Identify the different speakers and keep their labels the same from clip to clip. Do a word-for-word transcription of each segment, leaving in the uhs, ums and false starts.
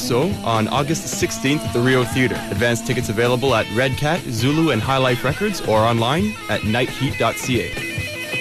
Speaker 1: so on August sixteenth at the Rio Theatre. Advance tickets available at Red Cat, Zulu, and High Life Records or online at night heat dot c a.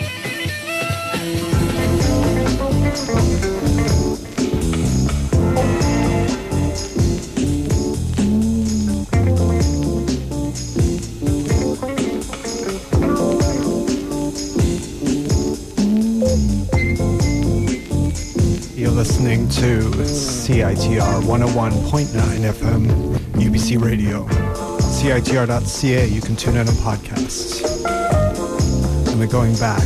Speaker 2: Listening to C I T R one oh one point nine F M U B C Radio. C I T R dot C A, you can tune in on podcasts. And we're going back.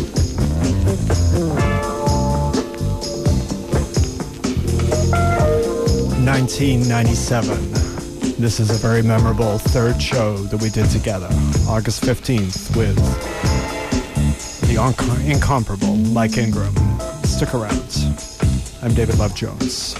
Speaker 2: nineteen ninety-seven. This is a very memorable third show that we did together. August fifteenth with the inc- incomparable Mike Ingram. Stick around. I'm David Love Jones.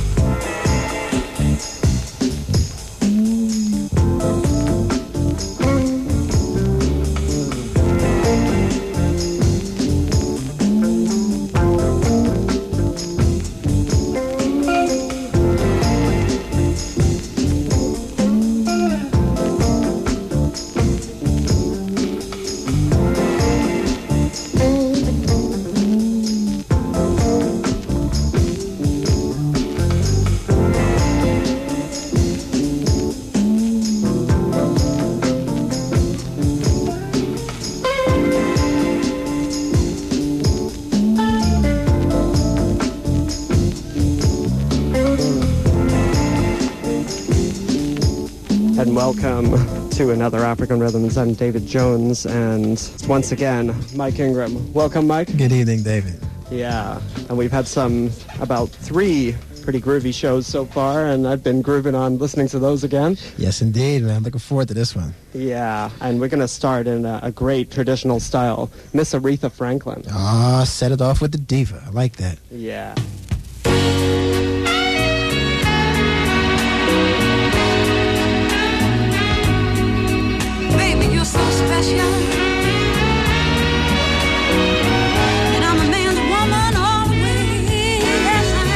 Speaker 2: Welcome to another African Rhythms. I'm David Jones, and once again, Mike Ingram. Welcome, Mike.
Speaker 3: Good evening, David.
Speaker 2: Yeah, and we've had some, about three pretty groovy shows so far, and I've been grooving on listening to those again.
Speaker 3: Yes, indeed, man. I'm looking forward to this one.
Speaker 2: Yeah, and we're going to start in a, a great traditional style, Miss Aretha Franklin.
Speaker 3: Ah, set it off with the diva. I like that.
Speaker 2: Yeah.
Speaker 4: So special, and I'm a man's woman all the way. Yes, I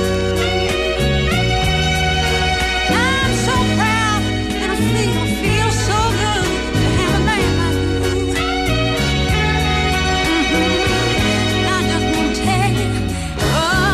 Speaker 4: am. I'm so proud, and I feel, feel so good to have a man like you. Mm-hmm. I just want to tell you, oh,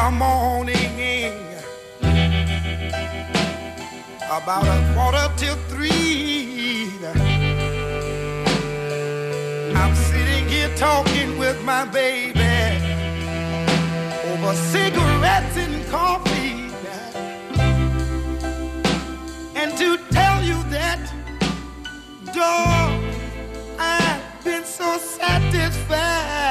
Speaker 5: the morning, about a quarter till three, I'm sitting here talking with my baby over cigarettes and coffee. And to tell you that, dog, I've been so satisfied,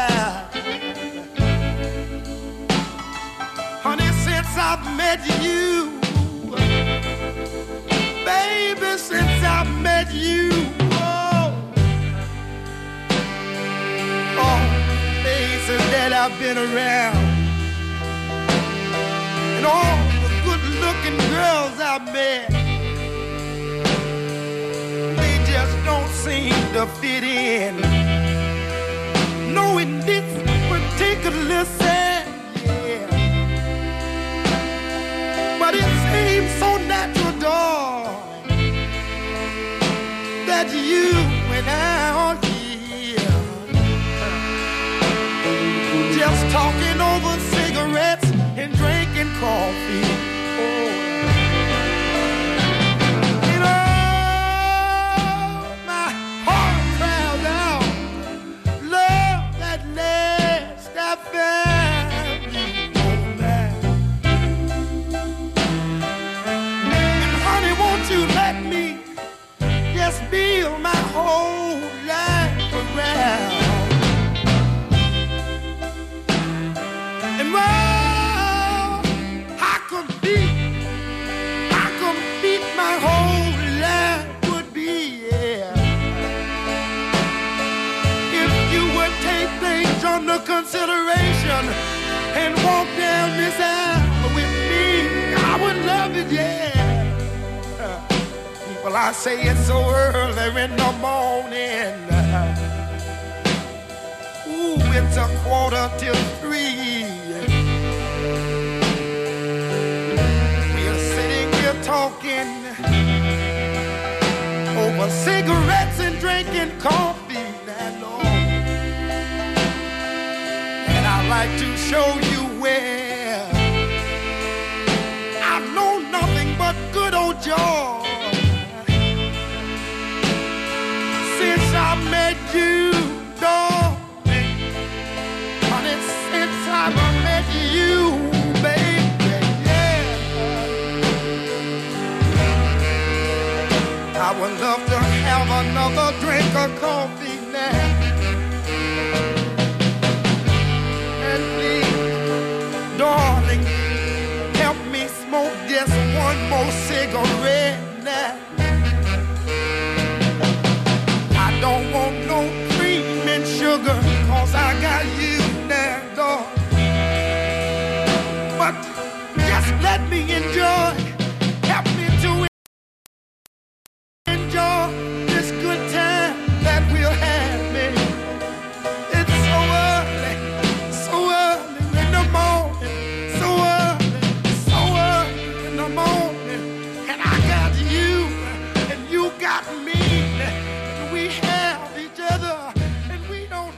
Speaker 5: honey, since I've met you. Baby, since I met you, oh, all the places that I've been around, and all the good-looking girls I've met, they just don't seem to fit in. No, in this particular sense, yeah. But it seems so natural, dog, that you and I are here, just talking over cigarettes and drinking coffee. Oh, you know, my heart cries out, love at last I found you, oh man. And honey, won't you let me just build my whole life around? And well, I complete, I complete my whole life would be, yeah, if you would take things under consideration and walk down this aisle with me. I would love it, yeah. Well, I say it's so early in the morning. Ooh, it's a quarter till three. We are sitting here talking over cigarettes and drinking coffee, that Lord. And I'd like to show you where I've known nothing but good old joy. Since I met you, darling, honey, since I met you, baby, yeah, I would love to have another drink of coffee now. And please, darling, help me smoke just one more cigarette now. I don't want no cream and sugar, cause I got you now, dog. But just let me enjoy, help me to enjoy this good time that we'll have, man. It's so early, so early in the morning, so early, so early in the morning, and I got you, and you got me. We have each other, and we don't.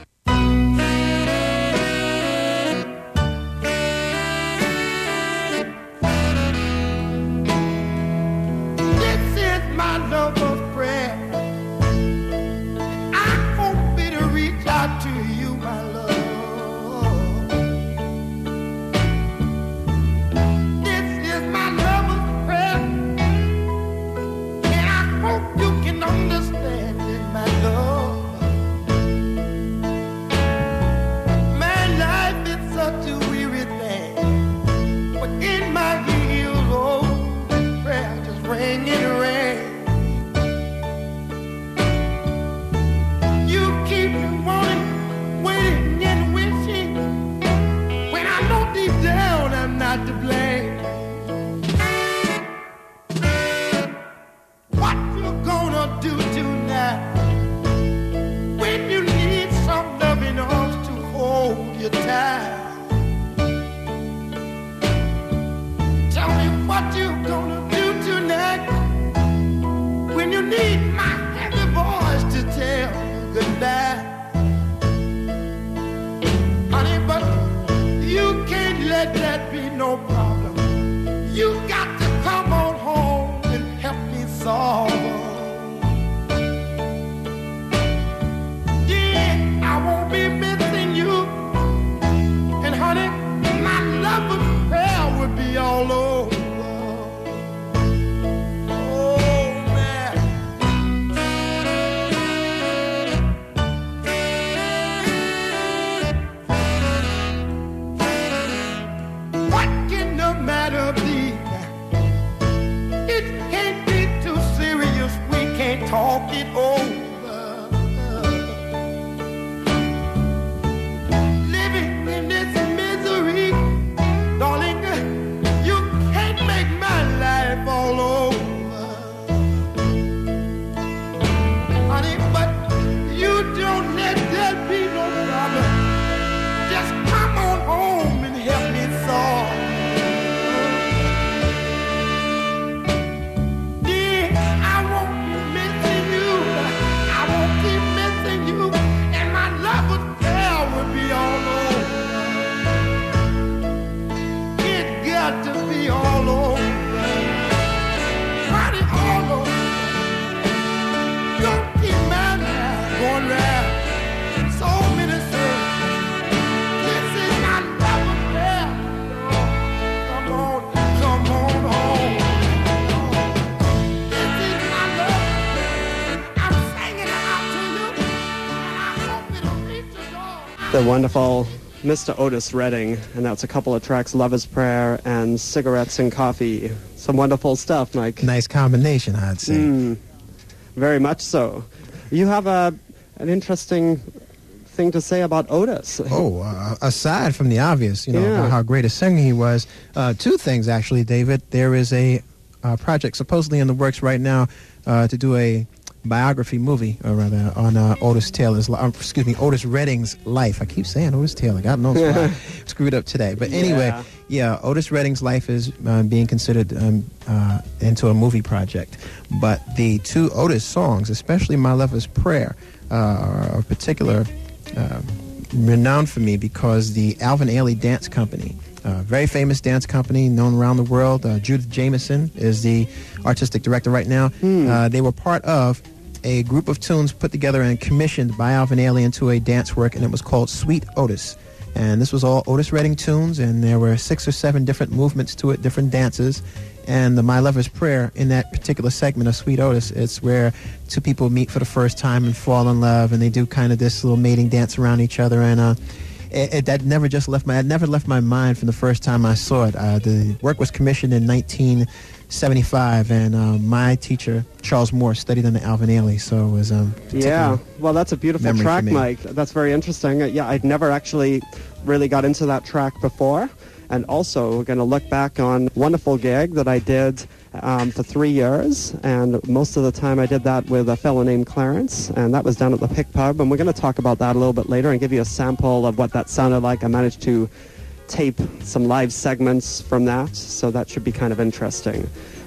Speaker 6: The wonderful Mister Otis Redding, and that's a couple of tracks, Love is Prayer and Cigarettes and Coffee. Some wonderful stuff, Mike.
Speaker 3: Nice combination, I'd say.
Speaker 6: Mm, very much so. You have a an interesting thing to say about Otis.
Speaker 3: Oh, uh, aside from the obvious, you know,
Speaker 6: Yeah.
Speaker 3: about how great a singer he was, uh, two things, actually, David. There is a uh, project supposedly in the works right now uh, to do a biography movie, or rather, on uh, Otis Taylor's, li- uh, excuse me, Otis Redding's life. I keep saying Otis Taylor. God knows why. I screwed up today. But anyway,
Speaker 6: Yeah.
Speaker 3: yeah, Otis Redding's life is uh, being considered um, uh, into a movie project. But the two Otis songs, especially My Lover's Prayer, uh, are of particular uh, renowned for me because the Alvin Ailey Dance Company, a very famous dance company known around the world. Uh, Judith Jameson is the artistic director right now. Uh, they were part of a group of tunes put together and commissioned by Alvin Ailey into a dance work, and it was called Sweet Otis. And this was all Otis Redding tunes, and there were six or seven different movements to it, different dances. And the My Lover's Prayer, in that particular segment of Sweet Otis, it's where two people meet for the first time and fall in love, and they do kind of this little mating dance around each other. And uh, it, it, that never just left my, it never left my mind from the first time I saw it. Uh, the work was commissioned in nineteen seventy-five, and uh, my teacher, Charles Moore, studied under Alvin Ailey, so it was um,
Speaker 6: Yeah, well, that's a beautiful
Speaker 3: memory
Speaker 6: track,
Speaker 3: for me.
Speaker 6: Mike. That's very interesting. Uh, Yeah, I'd never actually really got into that track before. And also, we're going to look back on a wonderful gig that I did um, for three years. And most of the time I did that with a fellow named Clarence. And that was down at the Pick Pub. And we're going to talk about that a little bit later and give you a sample of what that sounded like. I managed to tape some live segments from that. So that should be kind of interesting.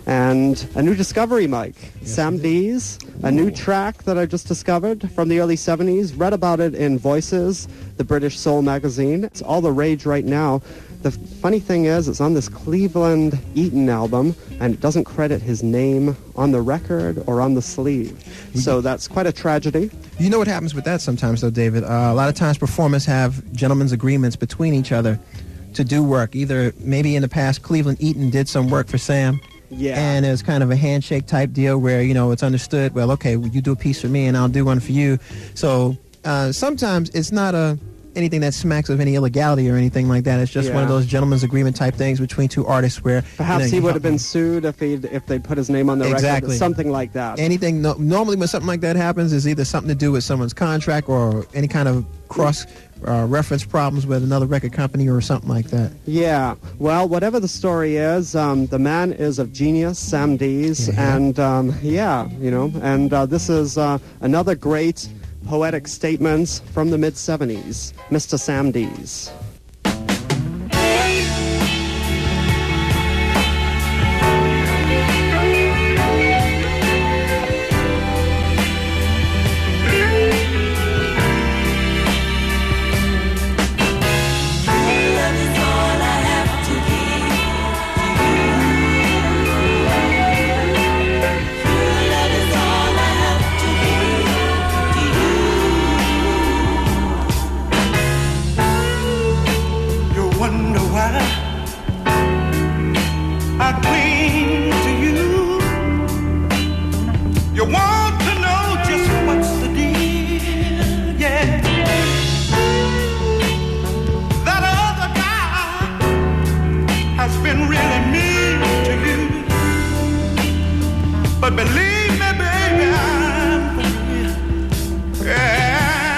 Speaker 6: And a new discovery, Mike. Sam Dees, a new track that I just discovered from the early seventies. Read about it in Voices, the British Soul magazine. It's all the rage right now. The funny thing is, it's on this Cleveland Eaton album, and it doesn't credit his name on the record or on the sleeve. So that's quite a tragedy.
Speaker 3: You know what happens with that sometimes, though, David? Uh, a lot of times performers have gentlemen's agreements between each other to do work. Either maybe in the past, Cleveland Eaton did some work for Sam,
Speaker 6: Yeah.
Speaker 3: and it's kind of a handshake type deal where, you know, it's understood, well, okay, well, you do a piece for me and I'll do one for you. So uh, sometimes it's not a anything that smacks of any illegality or anything like that. It's just one of
Speaker 6: Yeah.
Speaker 3: those gentleman's agreement type things between two artists where
Speaker 6: Perhaps
Speaker 3: you know,
Speaker 6: he
Speaker 3: you
Speaker 6: would
Speaker 3: help-
Speaker 6: have been sued if he if they put his name on the
Speaker 3: Exactly.
Speaker 6: record, something like that.
Speaker 3: anything. No, normally when something like that happens, is either something to do with someone's contract or any kind of cross uh, reference problems with another record company or something like that.
Speaker 6: Yeah, well, whatever the story is, um, the man is of genius, Sam Dees,
Speaker 3: Yeah.
Speaker 6: and um, yeah, you know, and uh, this is uh, another great poetic statement from the mid seventies, Mister Sam Dees.
Speaker 5: You wonder why I cling to you. You want to know just what's the deal, yeah. That other guy has been really mean to you. But believe me, baby, I'm for real. Yeah.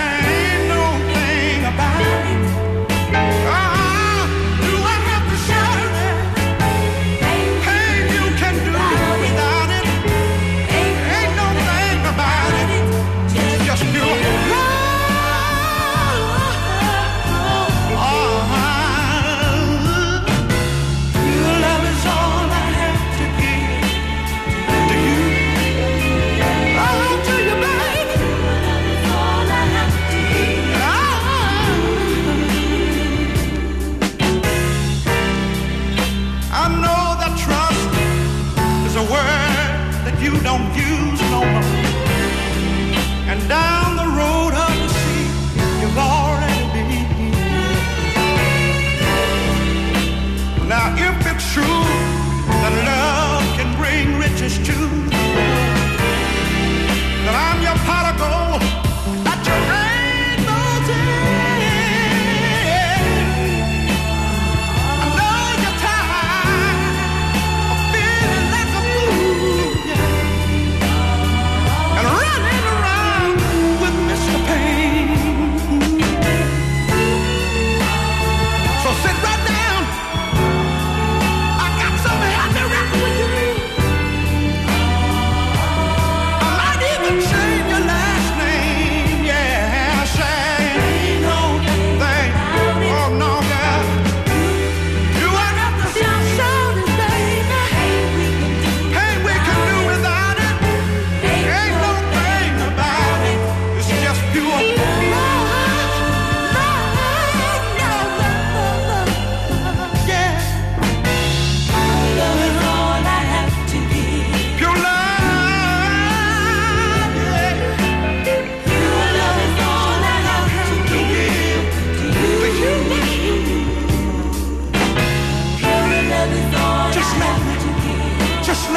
Speaker 5: You don't use no more. And down the road of the sea, you've already been. Now, if it's true that love can bring riches too, then I'm your pot of gold, that you ain't no thing.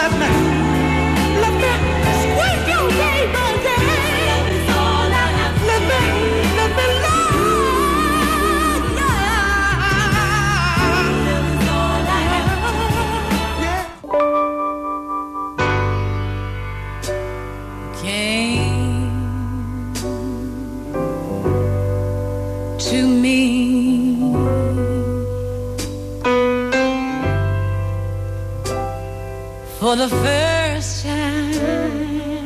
Speaker 5: let me, let me squeeze you, baby, yeah. Love is all I have. Let me, let me love, yeah. Love is all I have. Yeah.
Speaker 4: Came to me for the first time,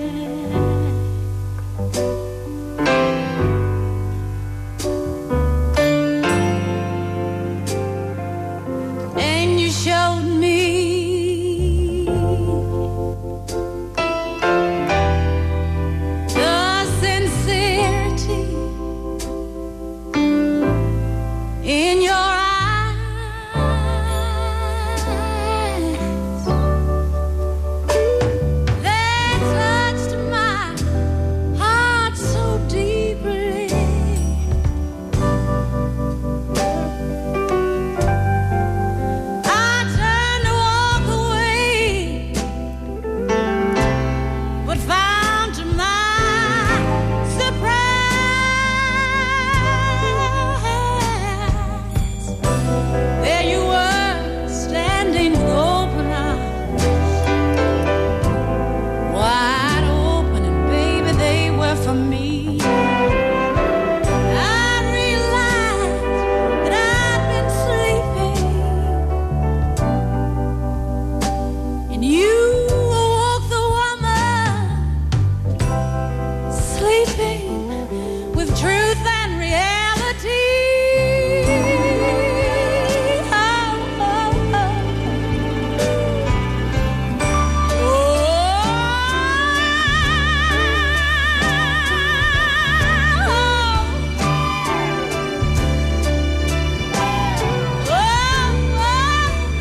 Speaker 4: and you showed me the sincerity in your eyes that touched my heart so deeply. I turned to walk away, but found to my surprise, there you were, standing with open arms, wide open, and baby, they were for me. I realized that I'd been sleeping, and you awoke the woman sleeping with truth and reality. Oh, oh, oh. Oh, oh,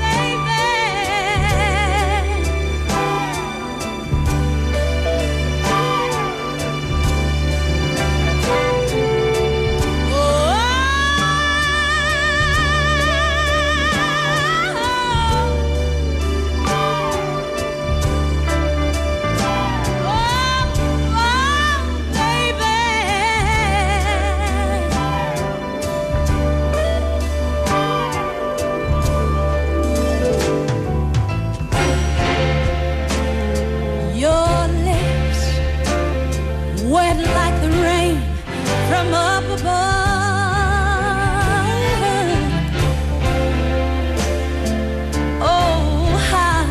Speaker 4: your lips wet like the rain from up above. Oh, how,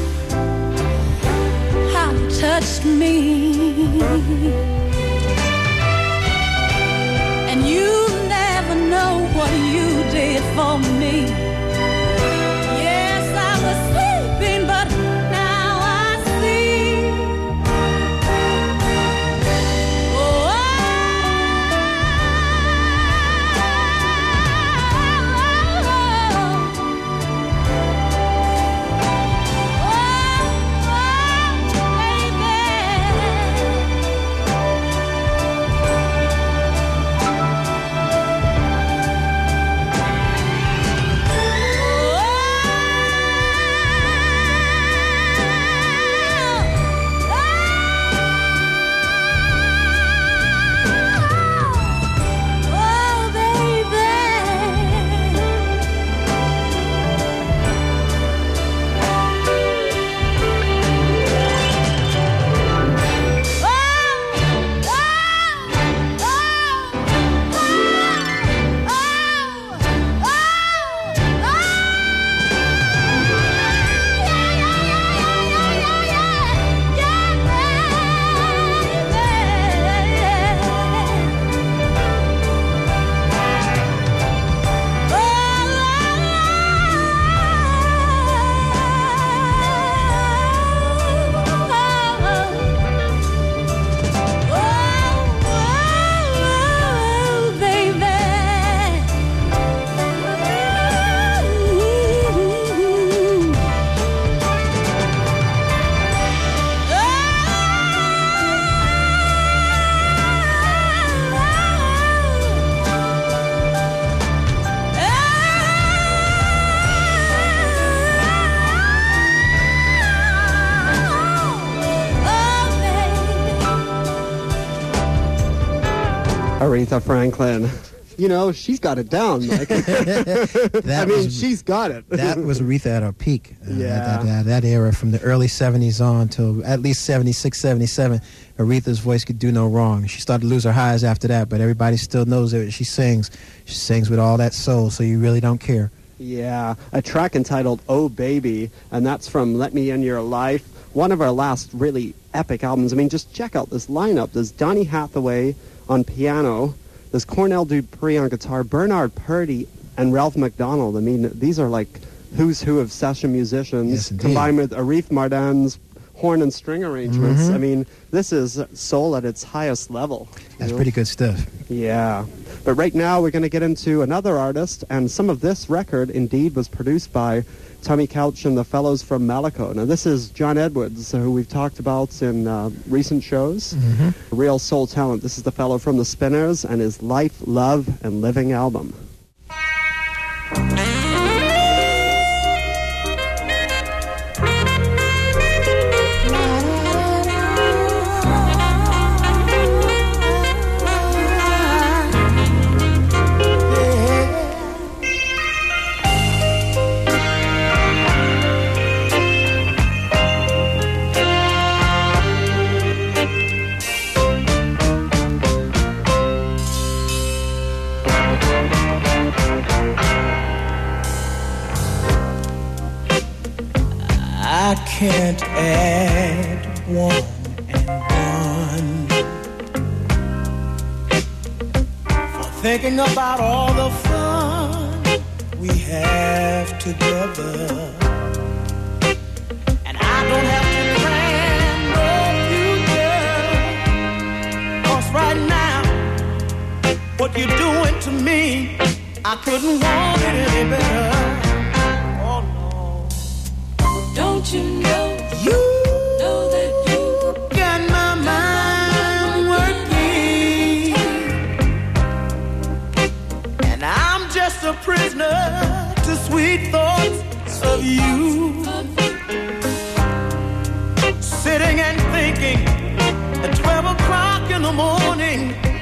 Speaker 4: how you touched me, and you never know what you did for me. Yes, I was sleeping, but now I see. Oh, oh, oh, baby.
Speaker 6: Aretha Franklin. You know, she's got it down. Like, I mean,
Speaker 3: was,
Speaker 6: she's got it.
Speaker 3: That was Aretha at her peak. Uh,
Speaker 6: Yeah.
Speaker 3: That, that, that era from the early seventies on till at least seventy-six, seventy-seven, Aretha's voice could do no wrong. She started to lose her highs after that, but everybody still knows that she sings. She sings with all that soul, so you really don't care.
Speaker 6: Yeah, a track entitled Oh Baby, and that's from Let Me In Your Life, one of our last really epic albums. I mean, just check out this lineup. There's Donny Hathaway on piano, there's Cornell Dupree on guitar, Bernard Purdie, and Ralph McDonald. I mean, these are like who's who of session musicians,
Speaker 3: Yes, indeed.
Speaker 6: combined with Arif Mardin's horn and string arrangements.
Speaker 3: Mhm.
Speaker 6: I mean, this is soul at its highest level. you
Speaker 3: That's
Speaker 6: know?
Speaker 3: pretty good stuff.
Speaker 6: Yeah. But right now we're going to get into another artist, and some of this record indeed was produced by Tommy Couch and the fellows from Malaco. Now this is John Edwards, who we've talked about in uh, recent shows.
Speaker 3: Mm-hmm.
Speaker 6: Real soul talent. This is the fellow from the Spinners and his Life, Love, and Living album.
Speaker 7: I can't add one and one for thinking about all the fun we have together. And I don't have to plan no future, 'cause right now what you're doing to me, I couldn't want it any better.
Speaker 4: Don't you know?
Speaker 7: You
Speaker 4: Know that you
Speaker 7: got my mind working, and I'm just a prisoner to sweet thoughts of you. Sitting and thinking at twelve o'clock in the morning,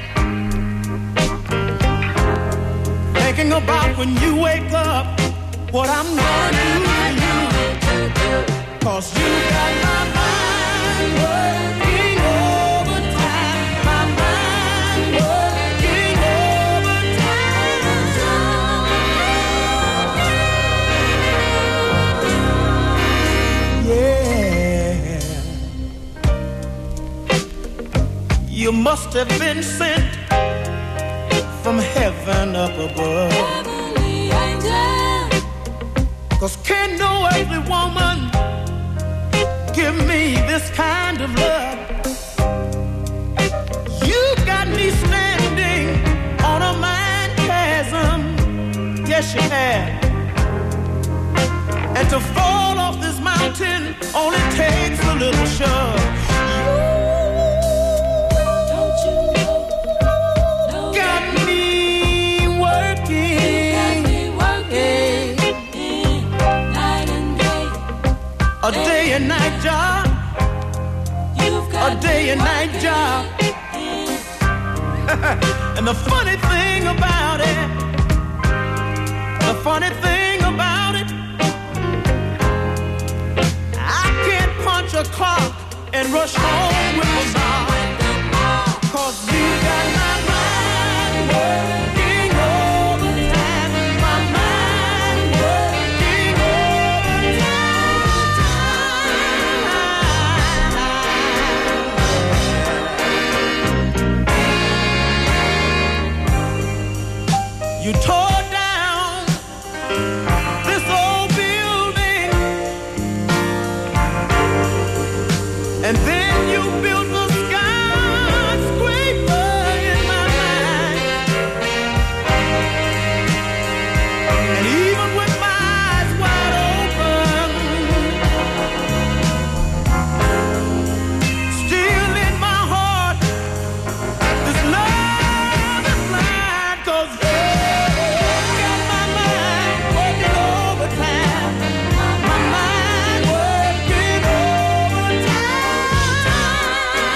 Speaker 7: thinking about when you wake up, what I'm gonna do for you. 'Cause you got my mind working overtime, my mind working overtime. Yeah. You must have been sent from heaven up above.
Speaker 4: heavenly angel.
Speaker 7: 'Cause can no earthly woman give me this kind of love? You got me standing on a mind chasm. Yes, you have. And to fall off this mountain only takes a little shove.
Speaker 4: Don't you know? Know
Speaker 7: Got me working,
Speaker 4: got me working night and day.
Speaker 7: a day and night job,
Speaker 4: You've got
Speaker 7: a day and
Speaker 4: me
Speaker 7: night
Speaker 4: working.
Speaker 7: job. And the funny thing about it, the funny thing about it, I can't punch a clock and rush home with a knock. 'Cause you got my mind working overtime, my mind working overtime. You tore down this old building, and then you built a skyscraper in my mind. And even with my eyes wide open, still in my heart, this love is blind. 'Cause you got my mind working overtime, my mind working overtime.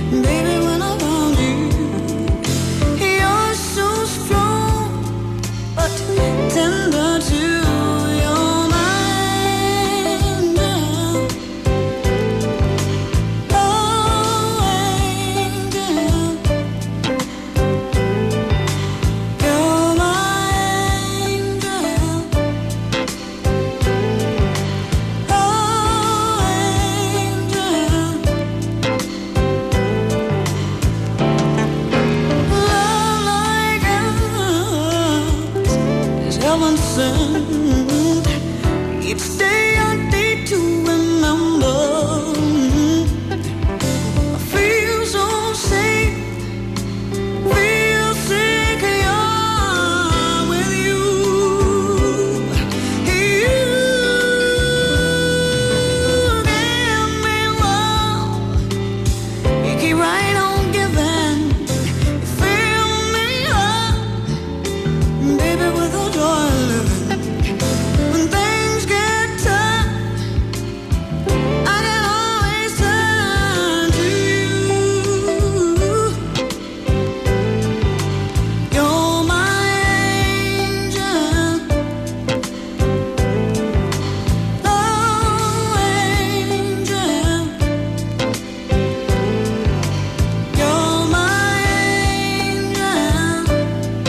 Speaker 4: Baby, when I found you, you're so strong, but tender too. You're my angel. Oh, angel. You're my angel. Oh, angel. Love like ours is heaven sent. Each day I need to remember. I feel so safe, feel secure with you. You give me love. You keep right on giving. You fill me up, baby, with a joy of living. When things get tough, I can always turn to you. You're my angel. Oh, angel. You're my angel.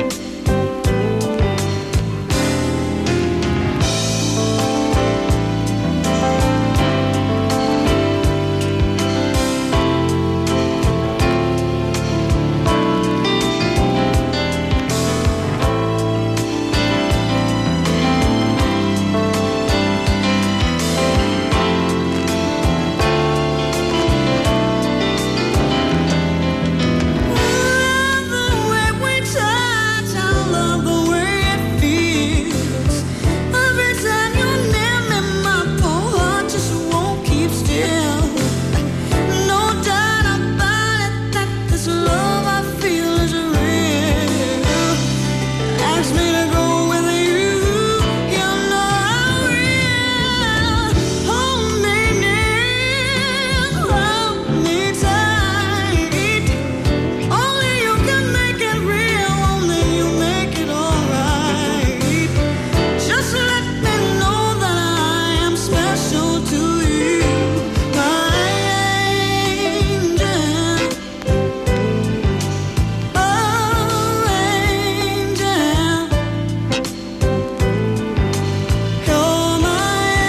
Speaker 4: Love the way we touch, I love the way it feels. Every time you're near me, my poor heart just won't keep still. No doubt about it that this love I feel is real. Ask me to go with you, you know I will. Hold me near, hold me tight. Only you can make it real, only you make it alright. Just let me know that I am special to you, my angel. Oh, angel. You're my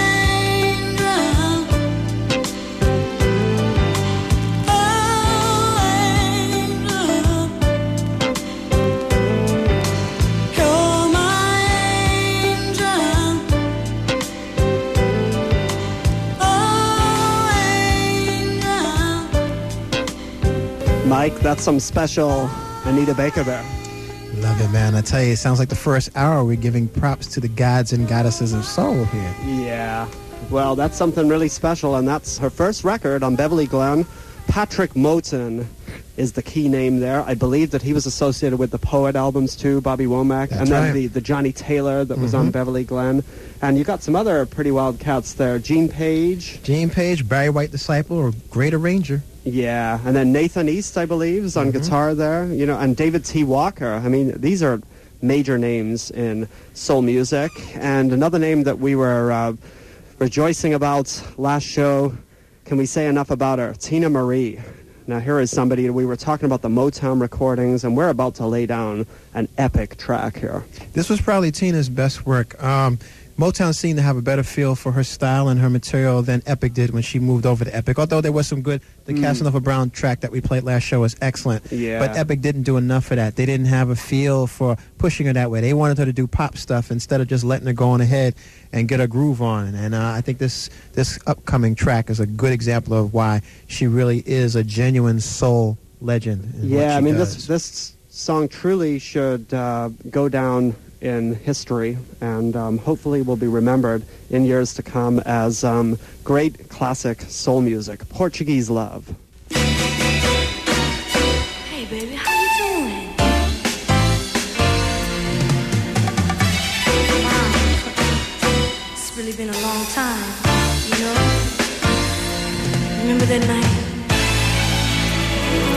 Speaker 6: Mike, that's some special Anita Baker there.
Speaker 3: Love it, man. I tell you, it sounds like the first hour we're giving props to the gods and goddesses of soul here.
Speaker 6: Yeah. Well, that's something really special, and that's her first record on Beverly Glen. Patrick Moten is the key name there. I believe that he was associated with the Poet albums too, Bobby Womack,
Speaker 3: That's
Speaker 6: and then
Speaker 3: right.
Speaker 6: the, the Johnny Taylor that was on
Speaker 3: Mhm.
Speaker 6: Beverly Glen. And you got some other pretty wild cats there. Gene Page.
Speaker 3: Gene Page, Barry White Disciple, or great arranger.
Speaker 6: Yeah, and then Nathan East, I believe, is on
Speaker 3: Mhm.
Speaker 6: guitar there. You know, and David T. Walker. I mean, these are major names in soul music. And another name that we were uh, rejoicing about last show, can we say enough about her? Tina Marie. Now, here is somebody, we were talking about the Motown recordings, and we're about to lay down an epic track here.
Speaker 3: This was probably Tina's best work. Um, Motown seemed to have a better feel for her style and her material than Epic did when she moved over to Epic. Although there was some good, the
Speaker 6: Mm.
Speaker 3: Casanova Brown track that we played last show was excellent.
Speaker 6: Yeah.
Speaker 3: But Epic didn't do enough of that. They didn't have a feel for pushing her that way. They wanted her to do pop stuff instead of just letting her go on ahead and get a groove on. And uh, I think this this upcoming track is a good example of why she really is a genuine soul legend. in what
Speaker 6: Yeah, I
Speaker 3: she
Speaker 6: mean,
Speaker 3: does.
Speaker 6: this this song truly should uh, go down in history, and um, hopefully will be remembered in years to come as um, great classic soul music. Portuguese Love.
Speaker 4: Hey, baby, how you doing? Wow, it's really been a long time, you know? Remember that night?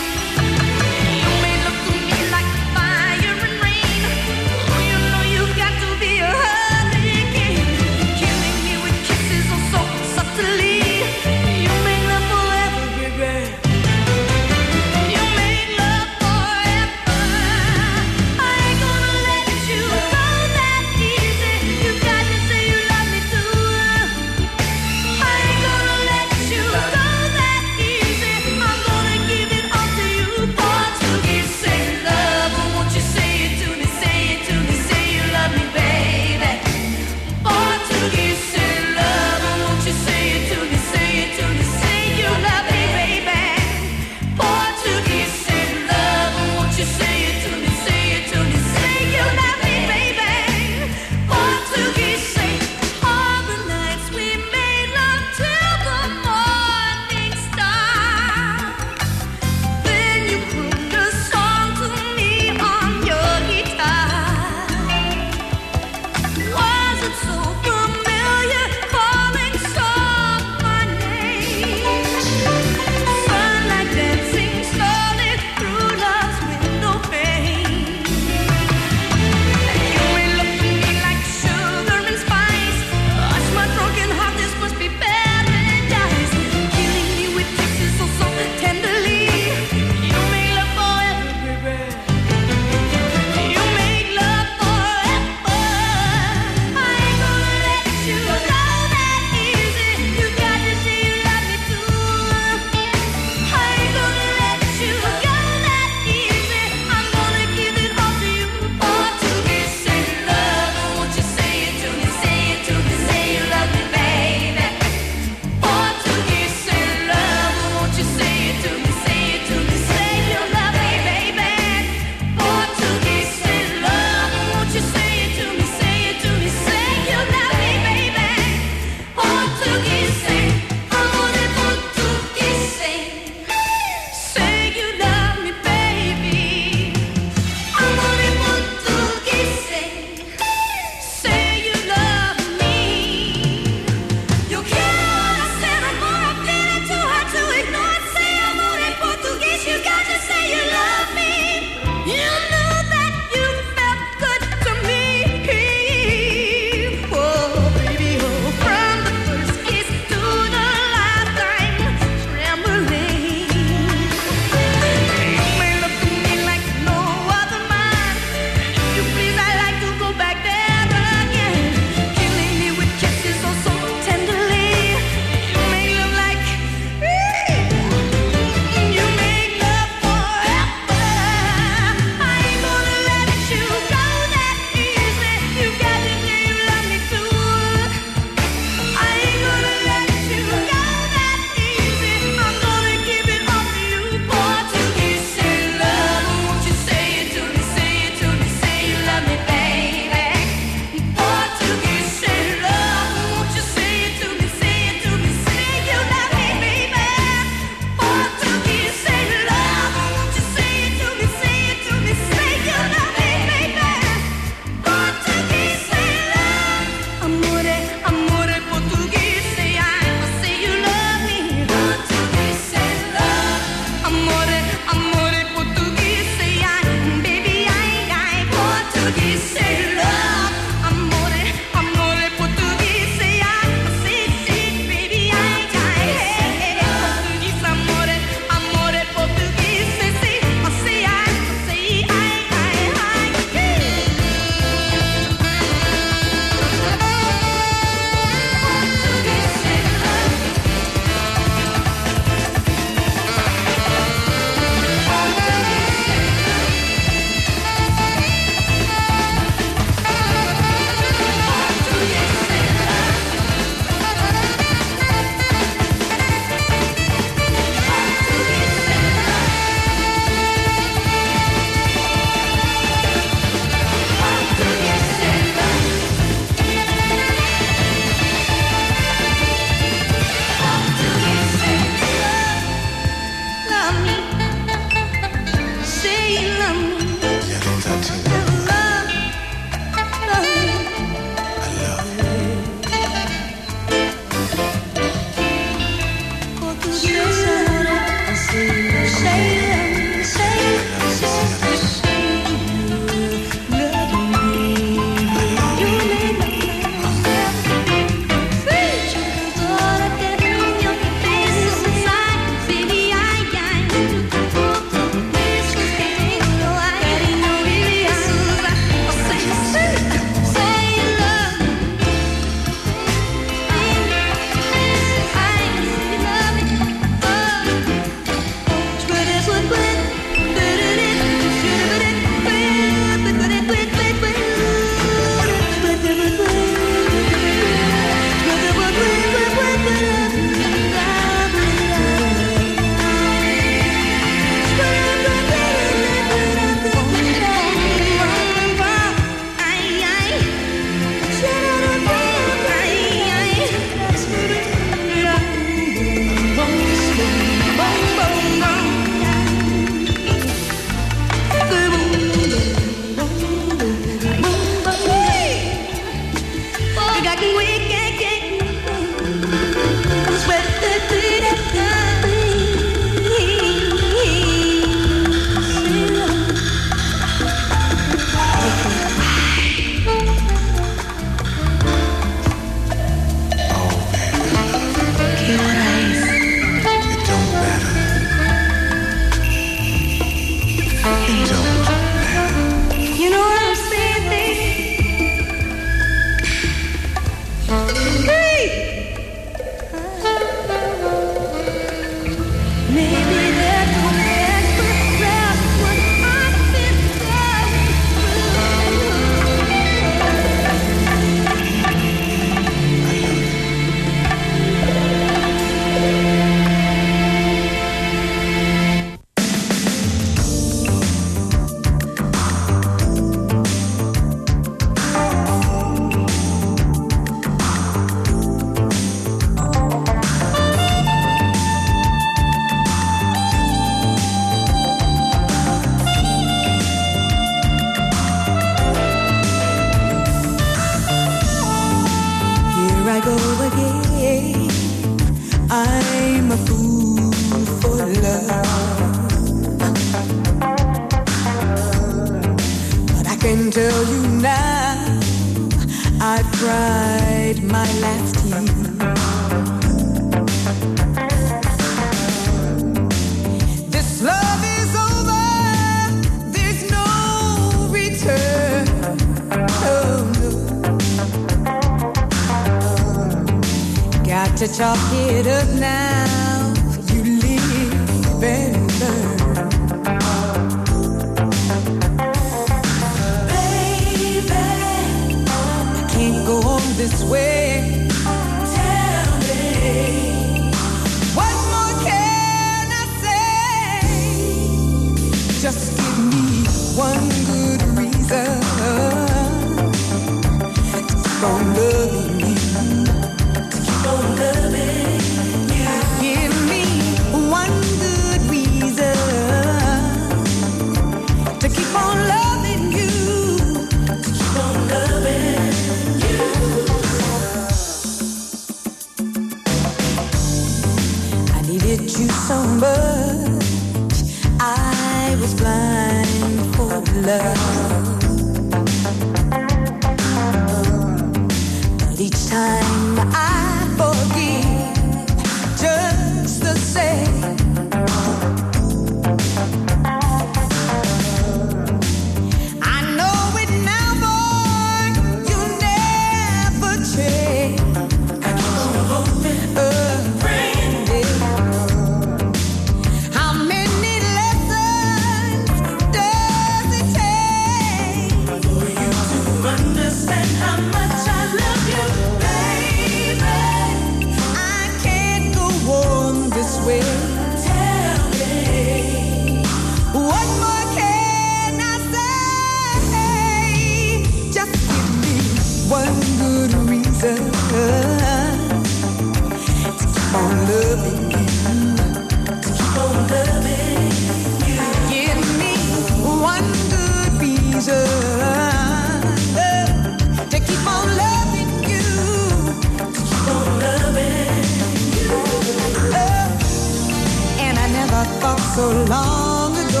Speaker 4: so long ago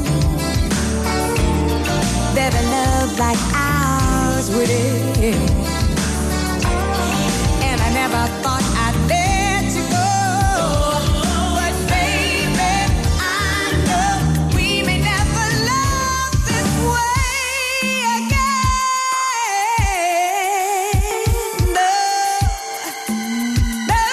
Speaker 4: that a love like ours would end. And I never thought I'd let you go. But baby, I know we may never love this way again. No, no.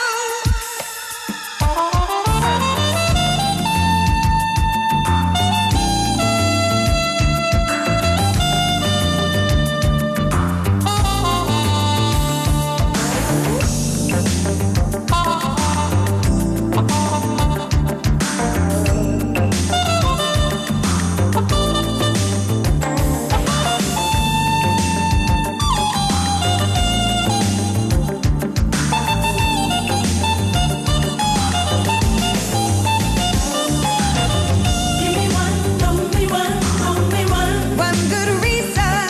Speaker 4: One good reason,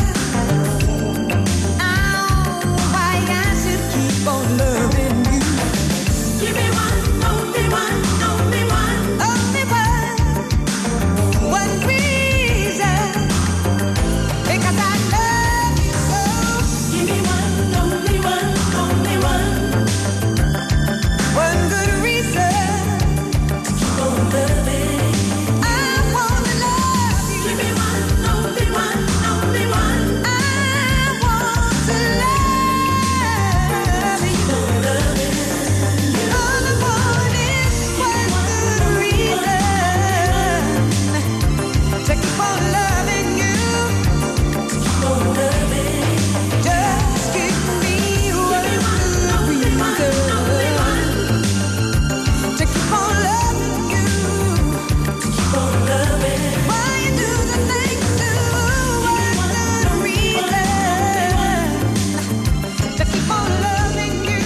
Speaker 4: oh, why I should keep on loving you. Give me one, only one, only one, only one. One reason, because I love you so. Give me one, only one, only one. One good reason to keep on loving. I wanna love you. Give me one, only one, only one. I want to love you. All I want is one good reason to keep on loving you. Just give me one good reason to keep on loving you. Why you do the things you do? One good reason to keep on loving you.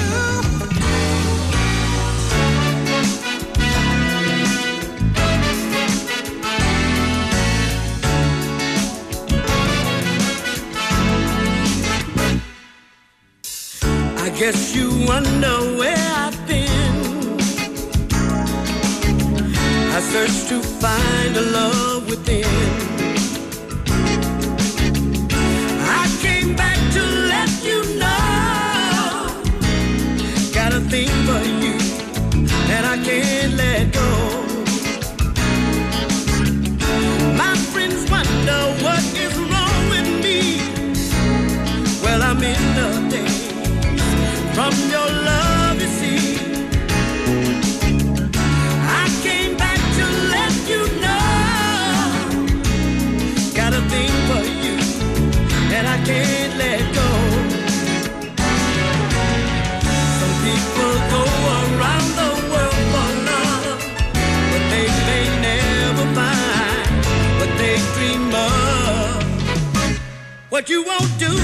Speaker 7: I guess you wonder where I've been. I searched to find a love within. I came back to let you know. Got a thing for you that I can't let go. My friends wonder what is wrong with me. Well, I'm in the days from your love, you see. I came back to let you know. Got a thing for you that I can't let go. Some people go around the world for love, but they may never find what they dream of. What you won't do,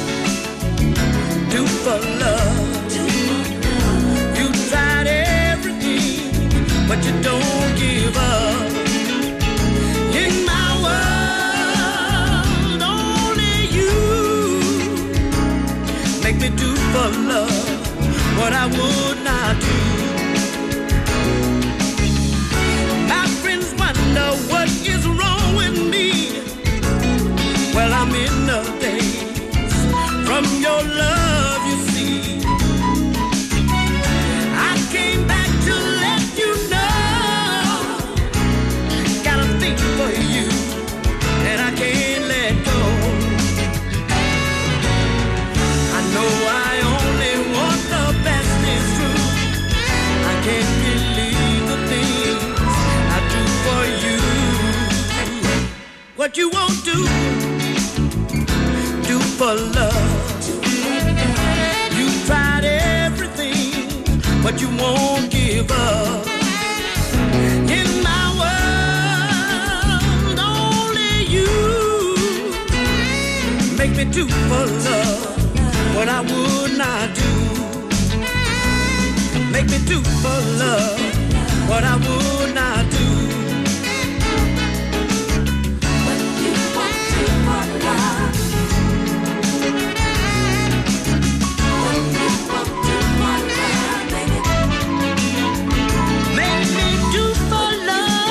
Speaker 7: do for love. You tried everything, but you don't give up. In my world, only you make me do for love what I would not do. My friends wonder what is wrong with me. Well, I'm in the days from your love, you see. I came back to let you know. Got a thing for you that I can't let go. I know I only want the best, it's true. I can't believe the things I do for you. What you won't do, do for love. You tried everything, but you won't give up. In my world, only you make me do for love what I would not do. Make me do for love what I would not do. What you want to for love. Make me do for love.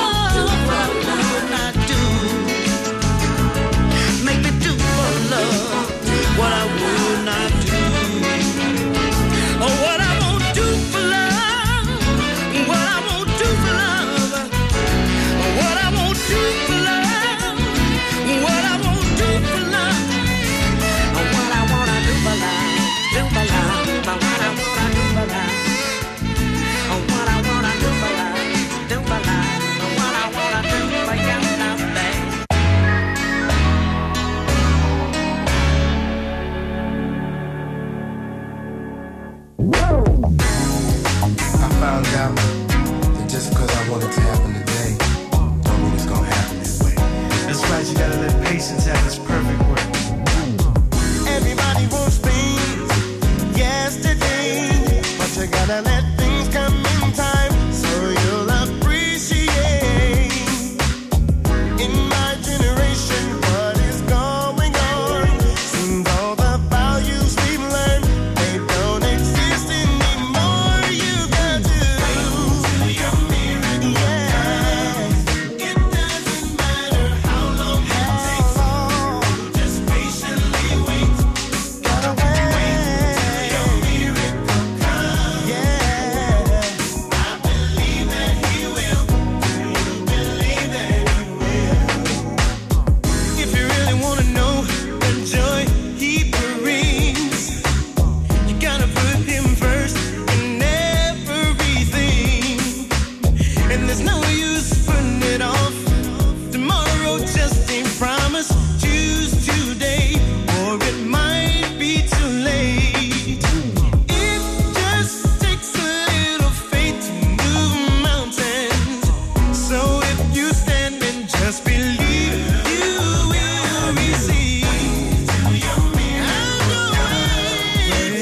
Speaker 8: you gotta let patience have its perfect work.
Speaker 5: Everybody wants things yesterday, but you gotta let things come in time so you'll appreciate. In my generation, what is going on? Seems all the values we've learned, they don't exist anymore. You got to wait till you're married. Yeah, it doesn't matter how long it takes. Just patiently wait. Gotta wait till your miracle comes. Yeah, I believe that He will. Do you believe that He will? If you really wanna know the joy He brings, you gotta put Him first in everything. And there's no use putting it off. Tomorrow just ain't promised. Choose today, or it might be too late. It just takes a little faith to move mountains. So if you stand and just believe, you will receive. Till your miracle comes.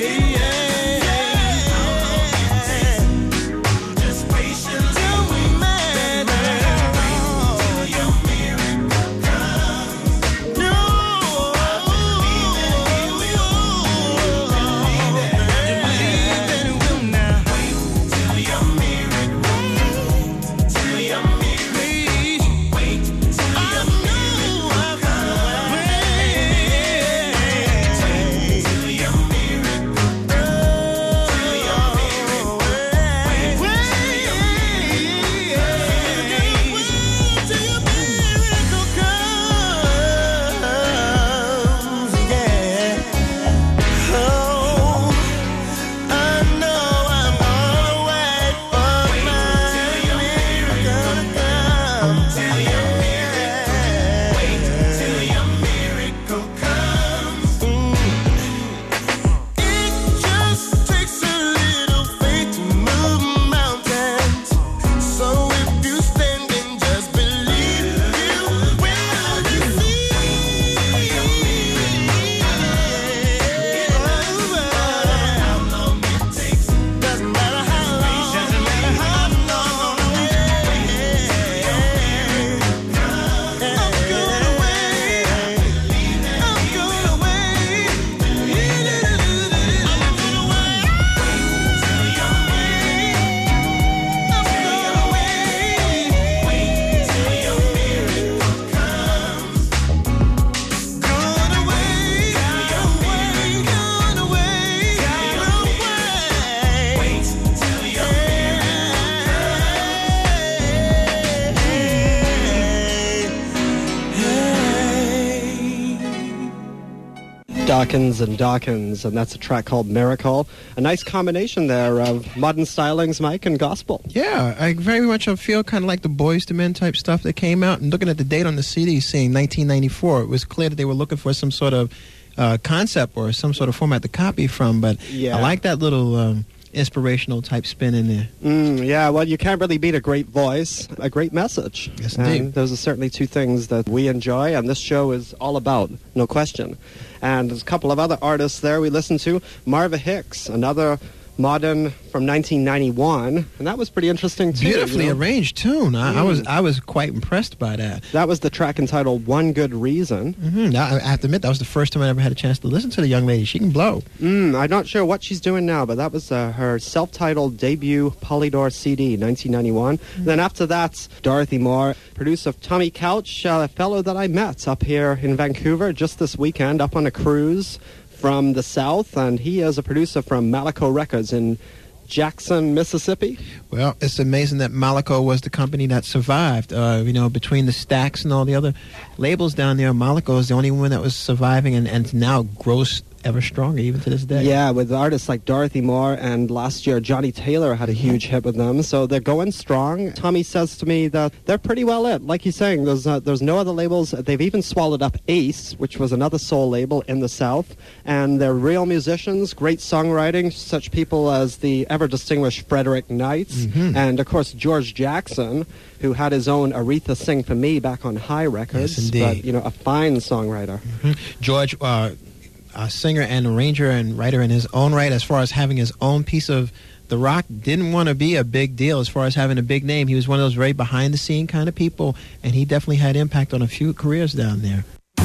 Speaker 5: Just patiently wait. Till your miracle comes. No, I believe that He will. Believe that He will now. Wait till your miracle. Till your miracle. Wait till your miracle comes. Wait till your miracle. Till your miracle. Wait till your miracle. Till your miracle comes. Yeah. Oh, I know I'm gonna wait for my miracle to come. Till your miracle. Wait till your miracle comes. It just takes a little faith to move mountains. So if you stand and just believe, you will receive. How long it takes, doesn't matter how long, doesn't matter how long. I'm gonna wait. I'm gonna wait. I'm gonna wait. Till your miracle. I'm gonna wait. Wait till your miracle comes. Gonna wait. Gonna wait. Gonna wait. Gonna wait. Wait till your
Speaker 6: Dawkins and Dawkins, and that's a track called Miracle. A nice combination there of modern stylings, Mike, and gospel.
Speaker 3: Yeah, I very much feel kind of like the Boys to Men type stuff that came out. And looking at the date on the C D, saying nineteen ninety-four, it was clear that they were looking for some sort of uh, concept or some sort of format to copy from. But
Speaker 6: Yeah.
Speaker 3: I like that little um, inspirational type spin in there.
Speaker 6: Mm, yeah, well, you can't really beat a great voice, a great message.
Speaker 3: Yes,
Speaker 6: And
Speaker 3: indeed.
Speaker 6: those are certainly two things that we enjoy, and this show is all about, no question. And there's a couple of other artists there we listened to. Marva Hicks, another modern from nineteen ninety-one, and that was pretty interesting too.
Speaker 3: Beautifully
Speaker 6: you know?
Speaker 3: arranged tune. I, I was
Speaker 6: Mm.
Speaker 3: I was quite impressed by that.
Speaker 6: That was the track entitled One Good Reason.
Speaker 3: hmm I, I have to admit, that was the first time I ever had a chance to listen to the young lady. She can blow.
Speaker 6: Mm, I'm not sure what she's doing now, but that was uh, her self-titled debut Polydor C D, nineteen ninety-one. Then after that, Dorothy Moore, producer of Tommy Couch, uh, a fellow that I met up here in Vancouver just this weekend, up on a cruise from the South, and he is a producer from Malaco Records in Jackson, Mississippi.
Speaker 3: Well, it's amazing that Malaco was the company that survived. Uh, you know, between the Stax and all the other labels down there, Malaco is the only one that was surviving and, and now gross ever stronger, even to this day.
Speaker 6: Yeah, with artists like Dorothy Moore, and last year Johnny Taylor had a huge hit with them. So they're going strong. Tommy says to me that they're pretty well it. Like he's saying, there's uh, there's no other labels. They've even swallowed up Ace, which was another soul label in the South. And they're real musicians, great songwriting, such people as the ever-distinguished Frederick Knight,
Speaker 3: Mhm.
Speaker 6: and, of course, George Jackson, who had his own Aretha Sing for Me back on High Records.
Speaker 3: Yes, indeed.
Speaker 6: But, you know, a fine songwriter.
Speaker 3: Mhm. George, uh, a singer and arranger and writer in his own right, as far as having his own piece of the rock, didn't want to be a big deal as far as having a big name. He was one of those very behind-the-scene kind of people, and he definitely had impact on a few careers down there.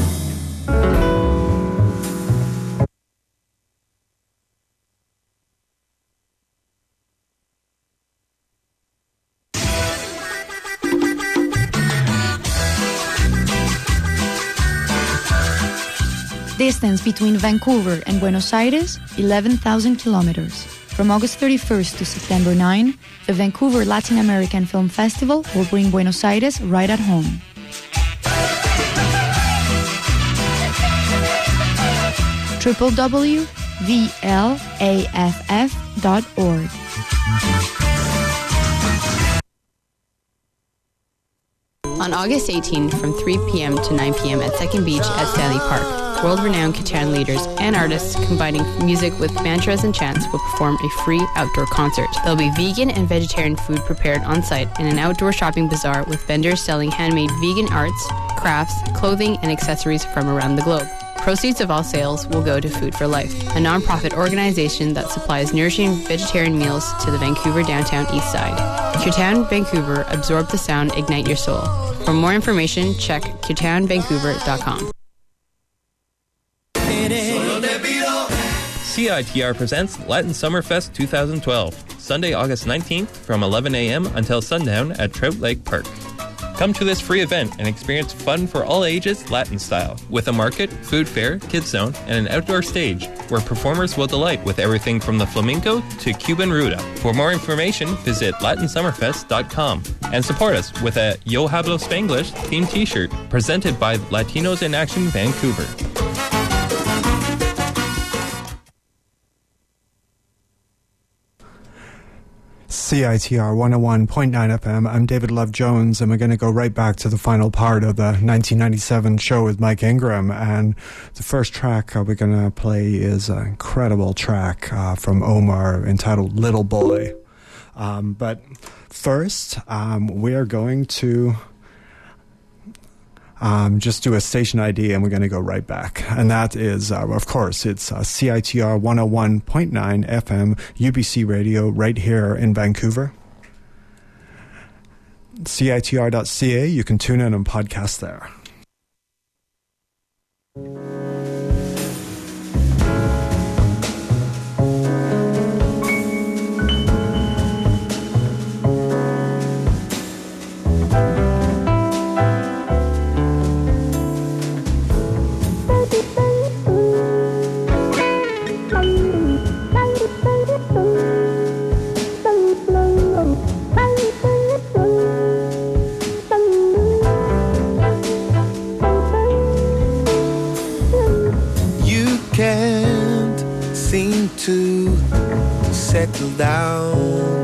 Speaker 9: Distance between Vancouver and Buenos Aires, eleven thousand kilometers. From August thirty-first to September ninth, the Vancouver Latin American Film Festival will bring Buenos Aires right at home. w w w dot v l a f f dot org.
Speaker 10: On August eighteenth from three p.m. to nine p.m. at Second Beach at Stanley Park, world-renowned Catan leaders and artists combining music with mantras and chants will perform a free outdoor concert. There'll be vegan and vegetarian food prepared on-site and an outdoor shopping bazaar with vendors selling handmade vegan arts, crafts, clothing, and accessories from around the globe. Proceeds of all sales will go to Food for Life, a non-profit organization that supplies nourishing vegetarian meals to the Vancouver downtown east side. Catan Vancouver, absorb the sound, ignite your soul. For more information, check catan vancouver dot com.
Speaker 11: C I T R presents Latin Summerfest twenty twelve, Sunday, August nineteenth from eleven a.m. until sundown at Trout Lake Park. Come to this free event and experience fun for all ages Latin style, with a market, food fair, kids zone, and an outdoor stage where performers will delight with everything from the flamenco to Cuban ruda. For more information, visit latin summerfest dot com and support us with a Yo Hablo Spanglish themed t-shirt presented by Latinos in Action Vancouver.
Speaker 2: C I T R one oh one point nine F M. I'm David Love Jones, and we're going to go right back to the final part of the nineteen ninety-seven show with Mike Ingram. And the first track uh, we're going to play is an incredible track uh, from Omar entitled Little Boy. Um, but first, um, we are going to Um, just do a station I D, and we're going to go right back. And that is, uh, of course, it's uh, C I T R one oh one point nine F M, U B C Radio, right here in Vancouver. C I T R dot C A, you can tune in and podcast there.
Speaker 12: To settle down,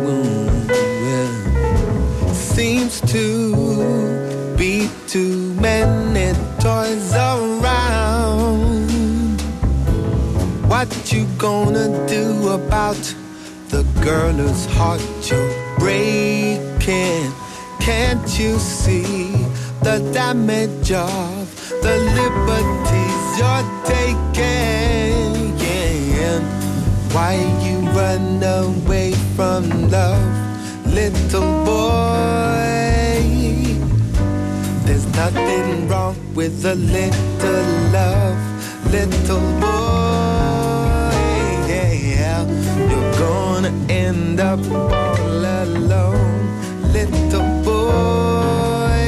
Speaker 12: well, seems to be too many toys around. What you gonna do about the girl whose heart you're breaking? Can't you see the damage of the liberties you're taking? Yeah. Why you run away from love, little boy? There's nothing wrong with a little love, little boy. Yeah, you're gonna end up all alone, little boy.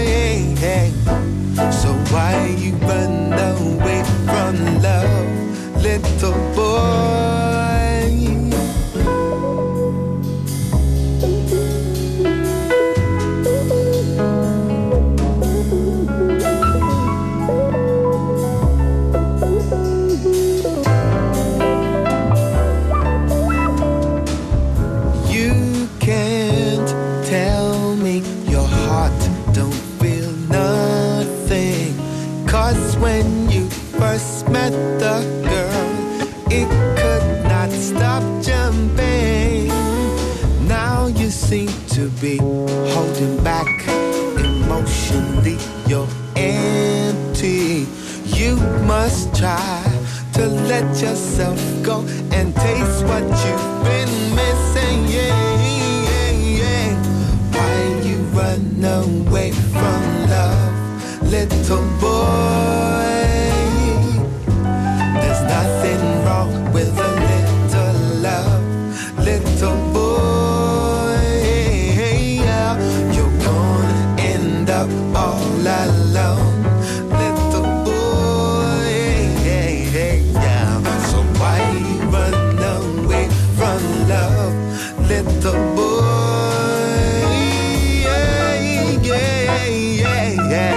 Speaker 12: So why you run away from love, little boy? 'Cause when you first met the girl, it could not stop jumping. Now you seem to be holding back emotionally. You're empty. You must try to let yourself go and taste what you've been missing. Yeah, yeah, yeah. Why you run away from love, little boy? There's nothing wrong with a little love, little boy. Yeah, you're gonna end up all alone, little boy. Yeah, so why you run away from love, little boy? Yeah, yeah, yeah, yeah.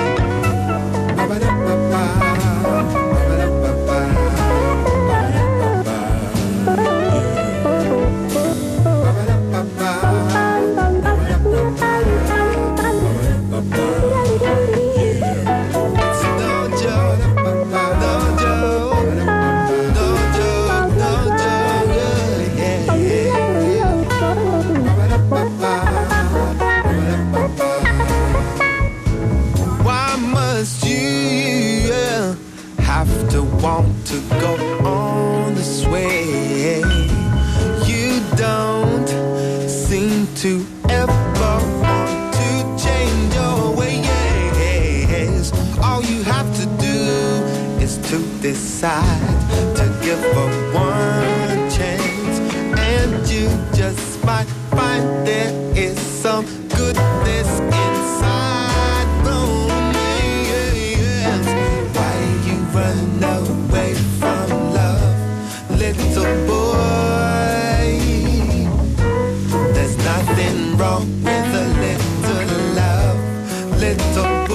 Speaker 12: Why must you yeah, have to want to go on this way? You don't seem to ever want to change your ways. All you have to do is to decide to give her one chance, and you just might find there is some goodness inside romance. Why you run away from love, little boy? There's nothing wrong with a little love, little boy.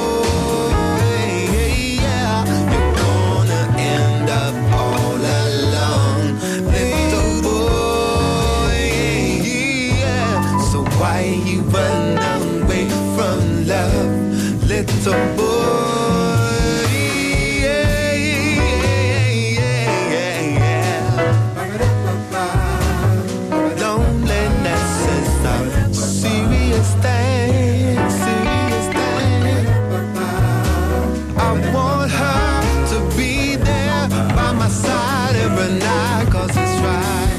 Speaker 12: Yeah, you're gonna end up all alone, little boy. Yeah, so why you run away from love, little boy? Yeah, yeah, yeah, yeah. Loneliness is a serious thing, serious thing. I want her to be there by my side every night, 'cause it's right.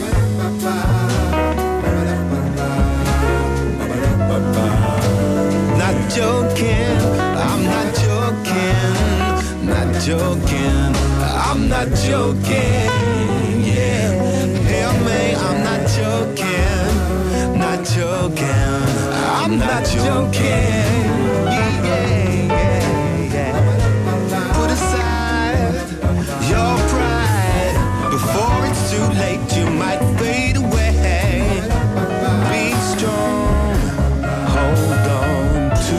Speaker 12: Not joking, I'm not joking, not joking, I'm not joking, yeah. Hear me, I'm not joking, not joking, I'm not joking, yeah, yeah, yeah. Put aside your pride before it's too late, you might fade away. Be strong, hold on to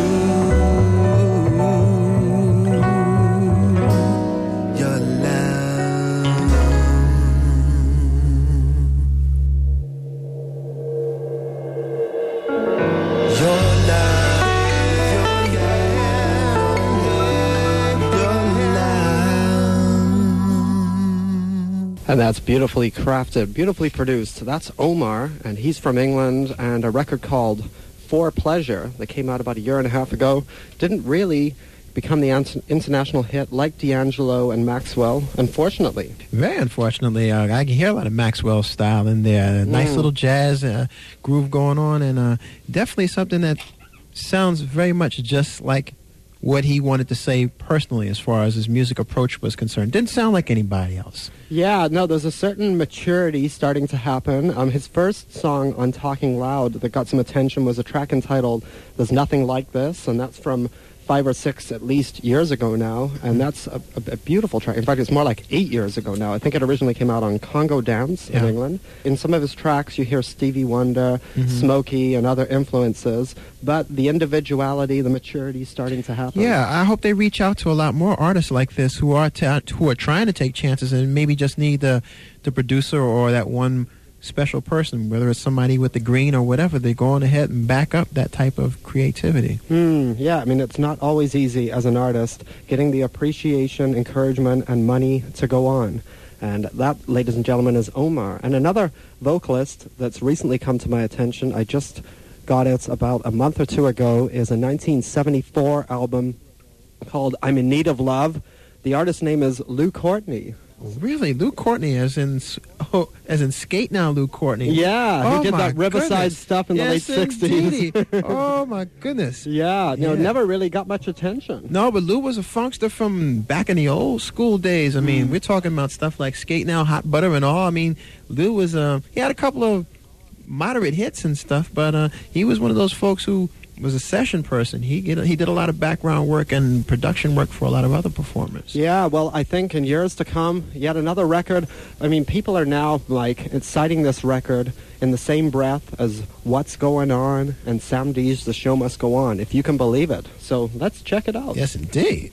Speaker 12: your love. Your love, your, your love.
Speaker 6: And that's beautifully crafted, beautifully produced. That's Omar, and he's from England, and a record called For Pleasure that came out about a year and a half ago. Didn't really become the ant- international hit like D'Angelo and Maxwell, unfortunately.
Speaker 3: Very unfortunately, uh, I can hear a lot of Maxwell style in there. A nice
Speaker 6: Mm.
Speaker 3: little jazz uh, groove going on, and uh, definitely something that sounds very much just like what he wanted to say personally as far as his music approach was concerned. Didn't sound like anybody else.
Speaker 6: Yeah, no, there's a certain maturity starting to happen. Um, his first song on Talking Loud that got some attention was a track entitled There's Nothing Like This, and that's from five or six at least years ago now, and that's a, a, a beautiful track. In fact, it's more like eight years ago now. I think it originally came out on Congo Dance in
Speaker 3: Yeah.
Speaker 6: England. In some of his tracks, you hear Stevie Wonder,
Speaker 3: Mhm.
Speaker 6: Smokey, and other influences, but the individuality, the maturity is starting to happen.
Speaker 3: Yeah, I hope they reach out to a lot more artists like this who are ta- who are trying to take chances and maybe just need the the producer or that one special person, whether it's somebody with the green or whatever, they go on ahead and back up that type of creativity.
Speaker 6: Hmm, yeah, I mean, it's not always easy as an artist getting the appreciation, encouragement, and money to go on. And that, ladies and gentlemen, is Omar. And another vocalist that's recently come to my attention, I just got it about a month or two ago, is a nineteen seventy-four album called I'm in Need of Love. The artist's name is Lou Courtney.
Speaker 3: Really? Lou Courtney, as in oh, as in Skate Now Lou Courtney?
Speaker 6: Yeah,
Speaker 3: oh
Speaker 6: he did
Speaker 3: my
Speaker 6: that Riverside
Speaker 3: goodness.
Speaker 6: stuff in the
Speaker 3: yes,
Speaker 6: late sixties.
Speaker 3: indeedy. Oh, my goodness.
Speaker 6: Yeah, you know,
Speaker 3: Yeah.
Speaker 6: never really got much attention.
Speaker 3: No, but Lou was a funkster from back in the old school days. I mean, we're talking about stuff like Skate Now, Hot Butter and all. I mean, Lou was, uh, he had a couple of moderate hits and stuff, but uh, he was one of those folks who was a session person. He did, he did a lot of background work and production work for a lot of other performers.
Speaker 6: Yeah, well, I think in years to come, yet another record. I mean, people are now, like, citing this record in the same breath as What's Going On and Sam Dees' The Show Must Go On, if you can believe it. So let's check it out.
Speaker 3: Yes, indeed.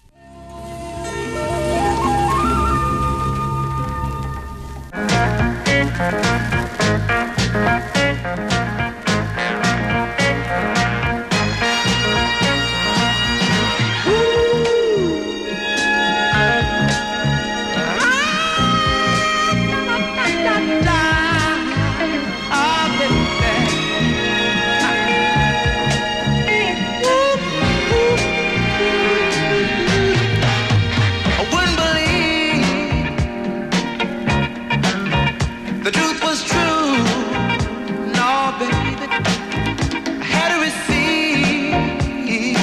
Speaker 7: The truth was true. No, baby, I had to receive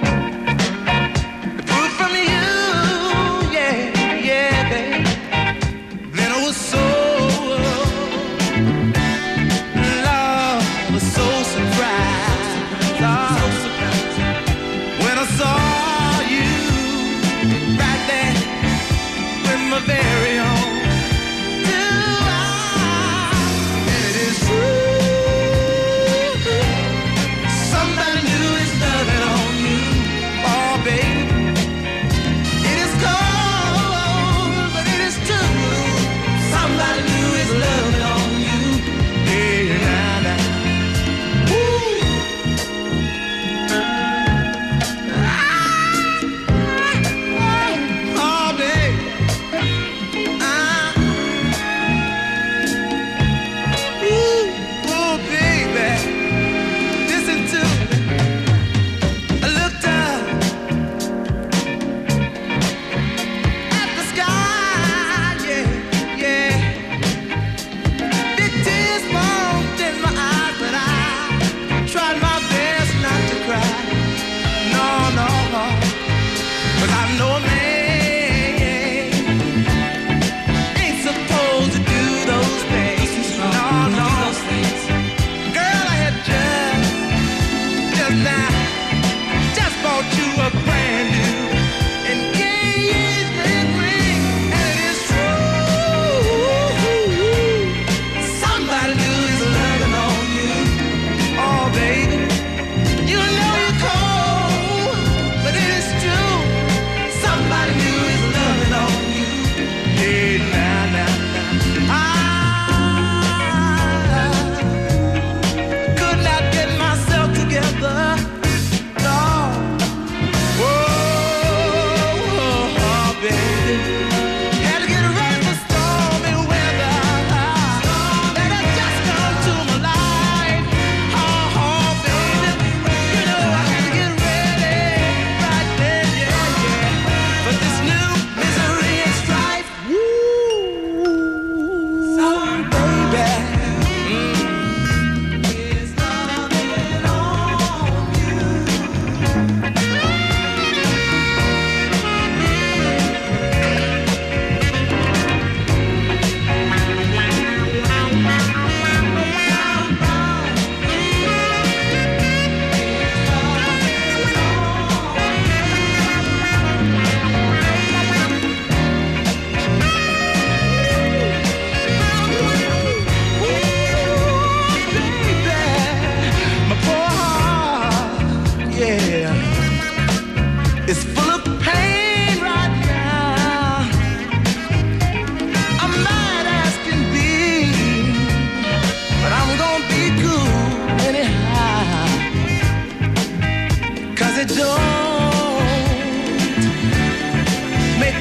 Speaker 7: the proof from you. Yeah, yeah, baby. Then I was so, love, I was so surprised, love, so surprised when I saw you right there with my very own. Somebody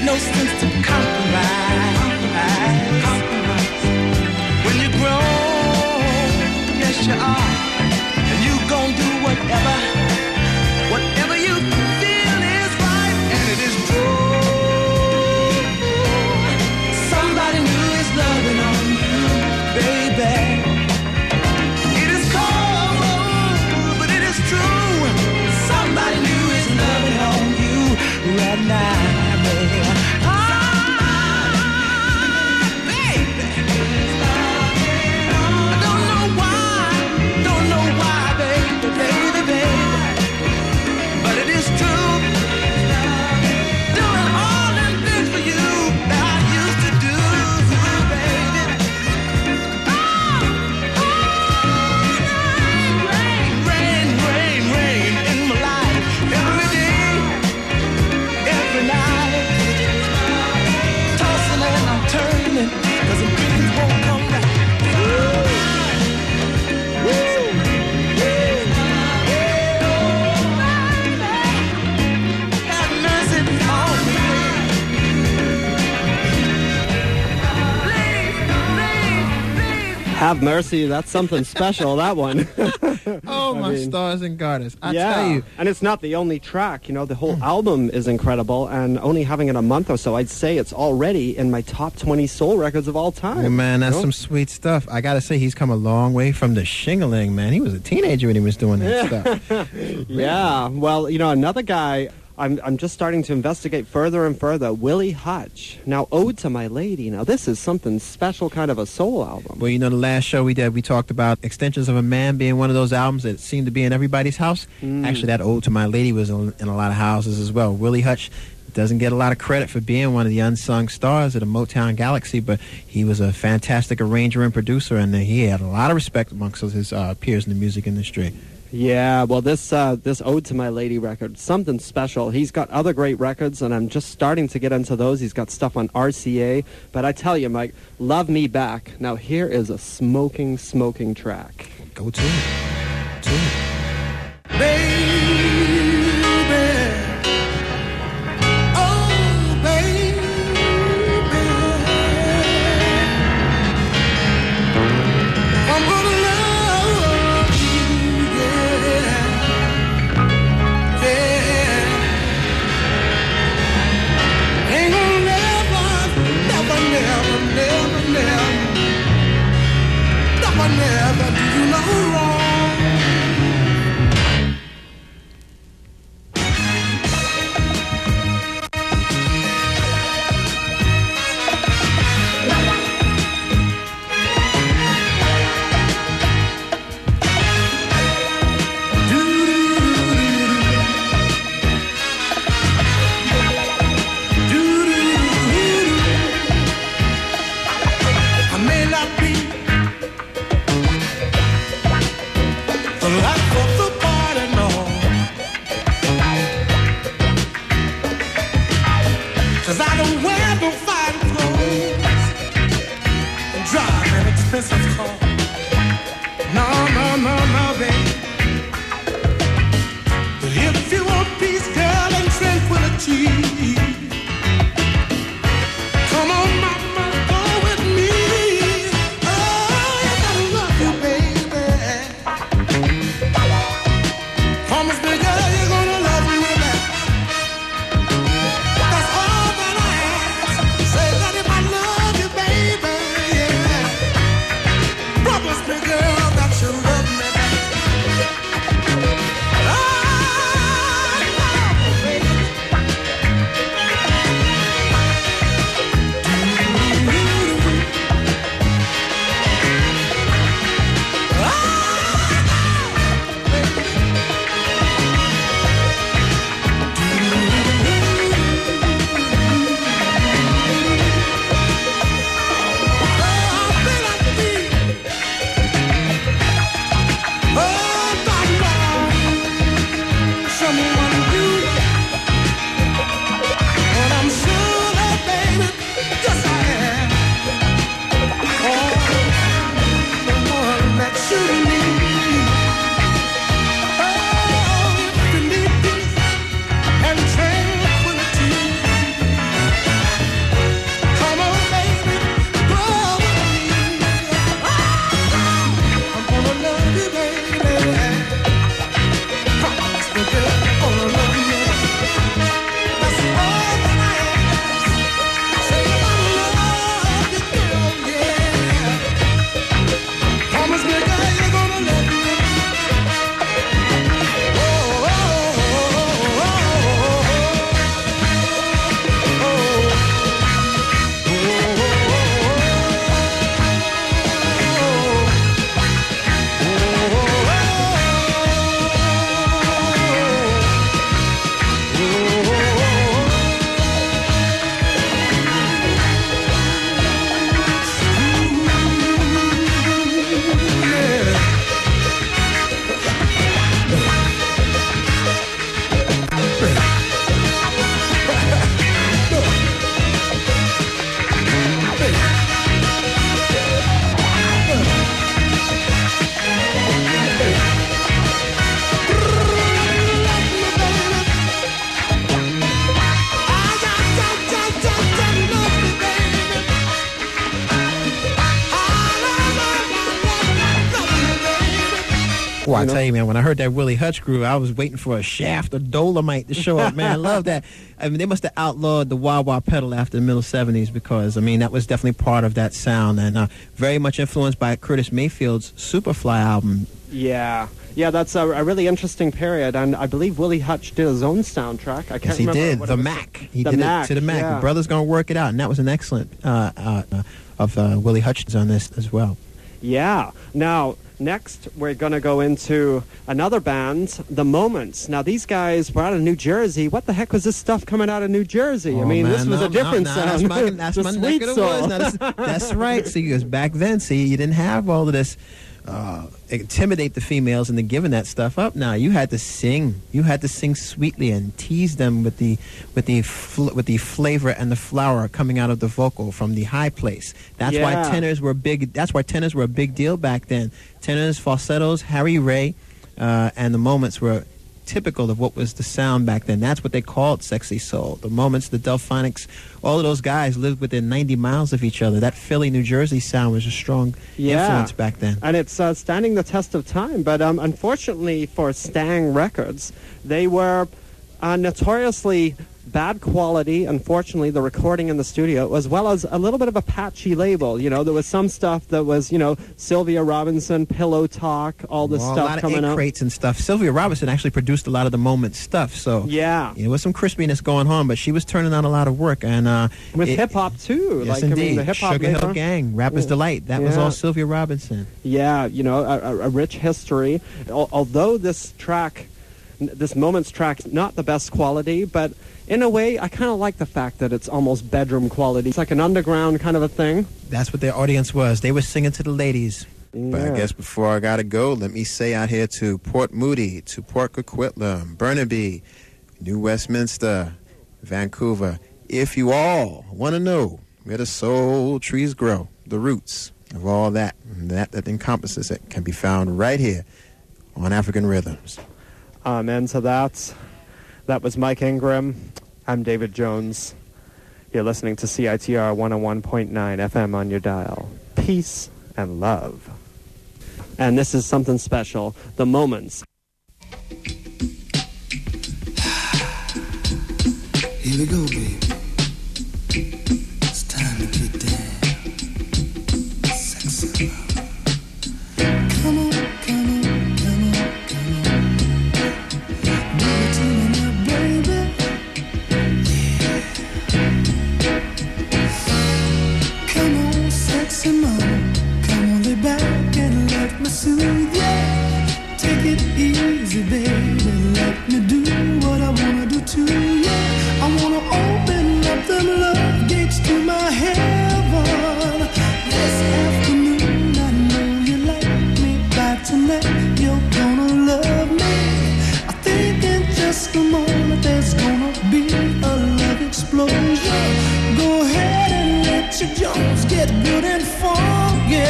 Speaker 7: no sense to compromise. When you grow, yes you are, and you gon' do whatever, whatever you feel is right, and it is true. Somebody new is loving on you, baby. It is cold, but it is true. Somebody new is loving on you right now, baby. Ah, baby. I don't know why, don't know why, baby, baby, baby. But it is true. Doing all them things for you that I used to do, baby. Ah, rain, rain, rain, rain in my life every day, every night. Tossing and I'm turning, 'cause the dreams won't come back. Have mercy on me.
Speaker 6: Have mercy. That's something special, that one.
Speaker 3: Oh,
Speaker 6: I
Speaker 3: my
Speaker 6: mean,
Speaker 3: stars and garters. I
Speaker 6: yeah.
Speaker 3: tell you.
Speaker 6: And it's not the only track. You know, the whole album is incredible, and only having it a month or so, I'd say it's already in my top twenty soul records of all time.
Speaker 3: Oh, man, that's
Speaker 6: you know?
Speaker 3: some sweet stuff. I got to say, he's come a long way from the shingling, man. He was a teenager when he was doing that stuff.
Speaker 6: Yeah. Well, you know, another guy, I'm, I'm just starting to investigate further and further, Willie Hutch. Now, Ode to My Lady. Now, this is something special, kind of a soul album.
Speaker 3: Well, you know, the last show we did, we talked about Extensions of a Man being one of those albums that seemed to be in everybody's house.
Speaker 6: Mm.
Speaker 3: Actually, that Ode to My Lady was in, in a lot of houses as well. Willie Hutch doesn't get a lot of credit for being one of the unsung stars of the Motown Galaxy, but he was a fantastic arranger and producer, and he had a lot of respect amongst his uh, peers in the music industry.
Speaker 6: Yeah, well, this uh, this Ode to My Lady record, something special. He's got other great records, and I'm just starting to get into those. He's got stuff on R C A. But I tell you, Mike, Love Me Back. Now, here is a smoking, smoking track.
Speaker 3: Go to it. To it.
Speaker 7: Never do you know wrong. Expensive car. No, no, no, no, baby. But if you want peace, girl, and tranquility, come on, mama, go with me. Oh, I love you, baby. Promise me, girl, you're gonna love me back. That's all that I ask. Say that if I love you, baby, yeah.
Speaker 3: Well, I
Speaker 6: you know?
Speaker 3: tell you, man, when I heard that Willie Hutch groove, I was waiting for a Shaft or Dolomite to show up, man. I love that. I mean, they must have outlawed the wah-wah pedal after the middle seventies because, I mean, that was definitely part of that sound and uh, very much influenced by Curtis Mayfield's Superfly album.
Speaker 6: Yeah. Yeah, that's a, a really interesting period, and I believe Willie Hutch did his own soundtrack. I can't
Speaker 3: Yes, he
Speaker 6: remember
Speaker 3: did.
Speaker 6: what
Speaker 3: The
Speaker 6: it was.
Speaker 3: Mac. He
Speaker 6: The
Speaker 3: did
Speaker 6: Mac,
Speaker 3: it to the Mac.
Speaker 6: yeah.
Speaker 3: The Brother's Gonna Work It Out, and that was an excellent uh, uh, uh, of uh, Willie Hutchins on this as well.
Speaker 6: Yeah. Now, next we're going to go into another band, The Moments. Now, these guys were out of New Jersey. What the heck was this stuff coming out of New Jersey? I
Speaker 3: Oh,
Speaker 6: mean,
Speaker 3: man,
Speaker 6: this was
Speaker 3: no,
Speaker 6: a different
Speaker 3: no, no,
Speaker 6: sound.
Speaker 3: That's my, that's
Speaker 6: The
Speaker 3: my
Speaker 6: sweet
Speaker 3: neck of the
Speaker 6: soul.
Speaker 3: woods. Now, that's, that's right. See, because back then, see, you didn't have all of this uh, intimidate the females into giving that stuff up. Now you had to sing. You had to sing sweetly and tease them with the with the fl- with the flavor and the flower coming out of the vocal from the high place. That's
Speaker 6: Yeah.
Speaker 3: why tenors were big. That's why tenors were a big deal back then. Tenors, falsettos, Harry Ray, uh, and the Moments were typical of what was the sound back then. That's what they called sexy soul. The Moments, the Delphonics, all of those guys lived within ninety miles of each other. That Philly, New Jersey sound was a strong
Speaker 6: Yeah.
Speaker 3: influence back then.
Speaker 6: And it's uh, standing the test of time. But um, unfortunately for Stang Records, they were uh, notoriously bad quality, unfortunately, the recording in the studio, as well as a little bit of a patchy label. You know, there was some stuff that was, you know, Sylvia Robinson, Pillow Talk, all this
Speaker 3: Well,
Speaker 6: stuff
Speaker 3: a lot of
Speaker 6: coming
Speaker 3: egg
Speaker 6: out.
Speaker 3: crates and stuff. Sylvia Robinson actually produced a lot of the Moment stuff. So
Speaker 6: Yeah.
Speaker 3: there was some crispiness going on, but she was turning out a lot of work. And uh,
Speaker 6: With
Speaker 3: it-
Speaker 6: hip hop too.
Speaker 3: Yes,
Speaker 6: like
Speaker 3: indeed.
Speaker 6: I mean the hip hop
Speaker 3: Sugar Hill
Speaker 6: label.
Speaker 3: Gang, Rapper's
Speaker 6: Yeah.
Speaker 3: Delight. That was
Speaker 6: Yeah.
Speaker 3: all Sylvia Robinson.
Speaker 6: Yeah, you know, a, a- a rich history. Al- Although this track, n- this Moments track, is not the best quality, but in a way, I kind of like the fact that it's almost bedroom quality. It's like an underground kind of a thing.
Speaker 3: That's what their audience was. They were singing to the ladies.
Speaker 13: But I
Speaker 6: Yeah.
Speaker 13: guess before I gotta go, let me say out here to Port Moody, to Port Coquitlam, Burnaby, New Westminster, Vancouver, if you all want to know where the soul trees grow, the roots of all that, and that that encompasses it, can be found right here on African Rhythms.
Speaker 6: Amen to that. That was Mike Ingram. I'm David Jones. You're listening to C I T R one oh one point nine F M on your dial. Peace and love. And this is something special. The Moments.
Speaker 5: Here we go, baby. It's time to get down. Sexy love. Come on, come on, come on, come on. Give it to me now, baby. Yeah. Come on, sexy mama. Come on, lay back and let me soothe ya. Take it easy, baby. Let me do what I wanna do to you. I wanna open up the love gates to my heaven. This afternoon, I know you like me. By tonight, you're gonna love me. I think in just a moment there's gonna be a love explosion. Go ahead and let your Jones get good and funky.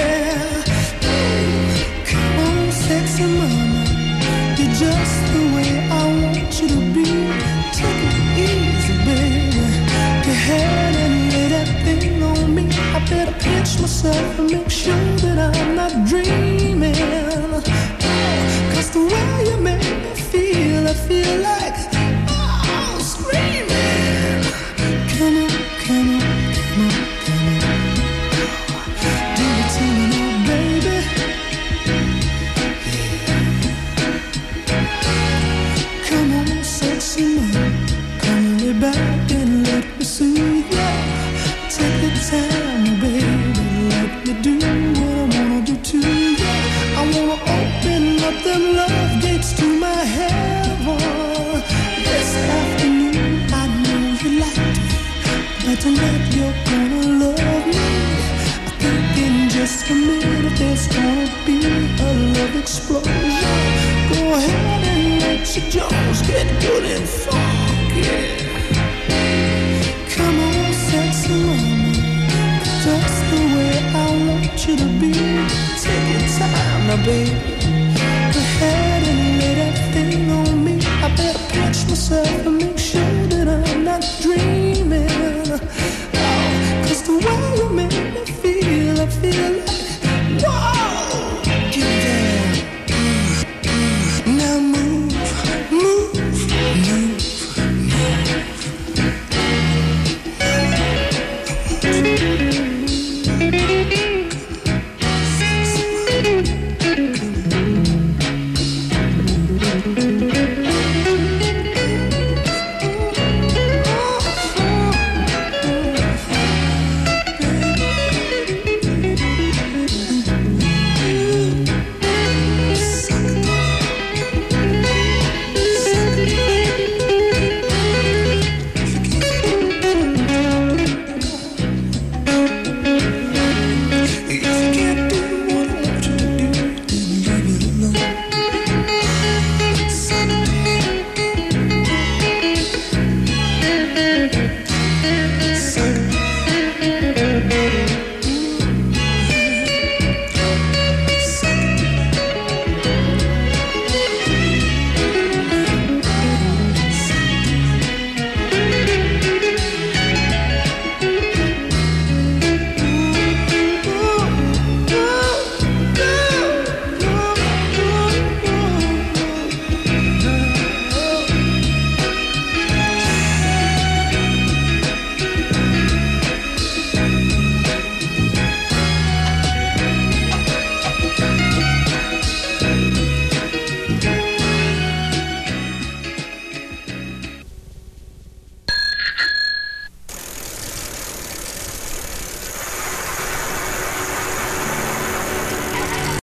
Speaker 5: Come on, sexy mama, you're just the way I want you to be. Take it easy, baby. Go ahead and lay that thing on me. I better pinch myself and make sure that I'm not dreaming. Oh, 'cause the way you make me feel, I feel like oh, screaming. Come on, come on, come on, come on. Do it to me now, baby. Come on, sexy man. Come on, lay back and let me soothe ya. Take the time, baby. Let me do what I wanna do to ya. I wanna open up them love gates to my heaven. This afternoon, I know you like me, but tonight you're gonna love me. I think in just a minute there's gonna be a love explosion. Go ahead and let your Jones get good and funky. Come on, sexy mama, just the way I want you to be. Take your time now, baby.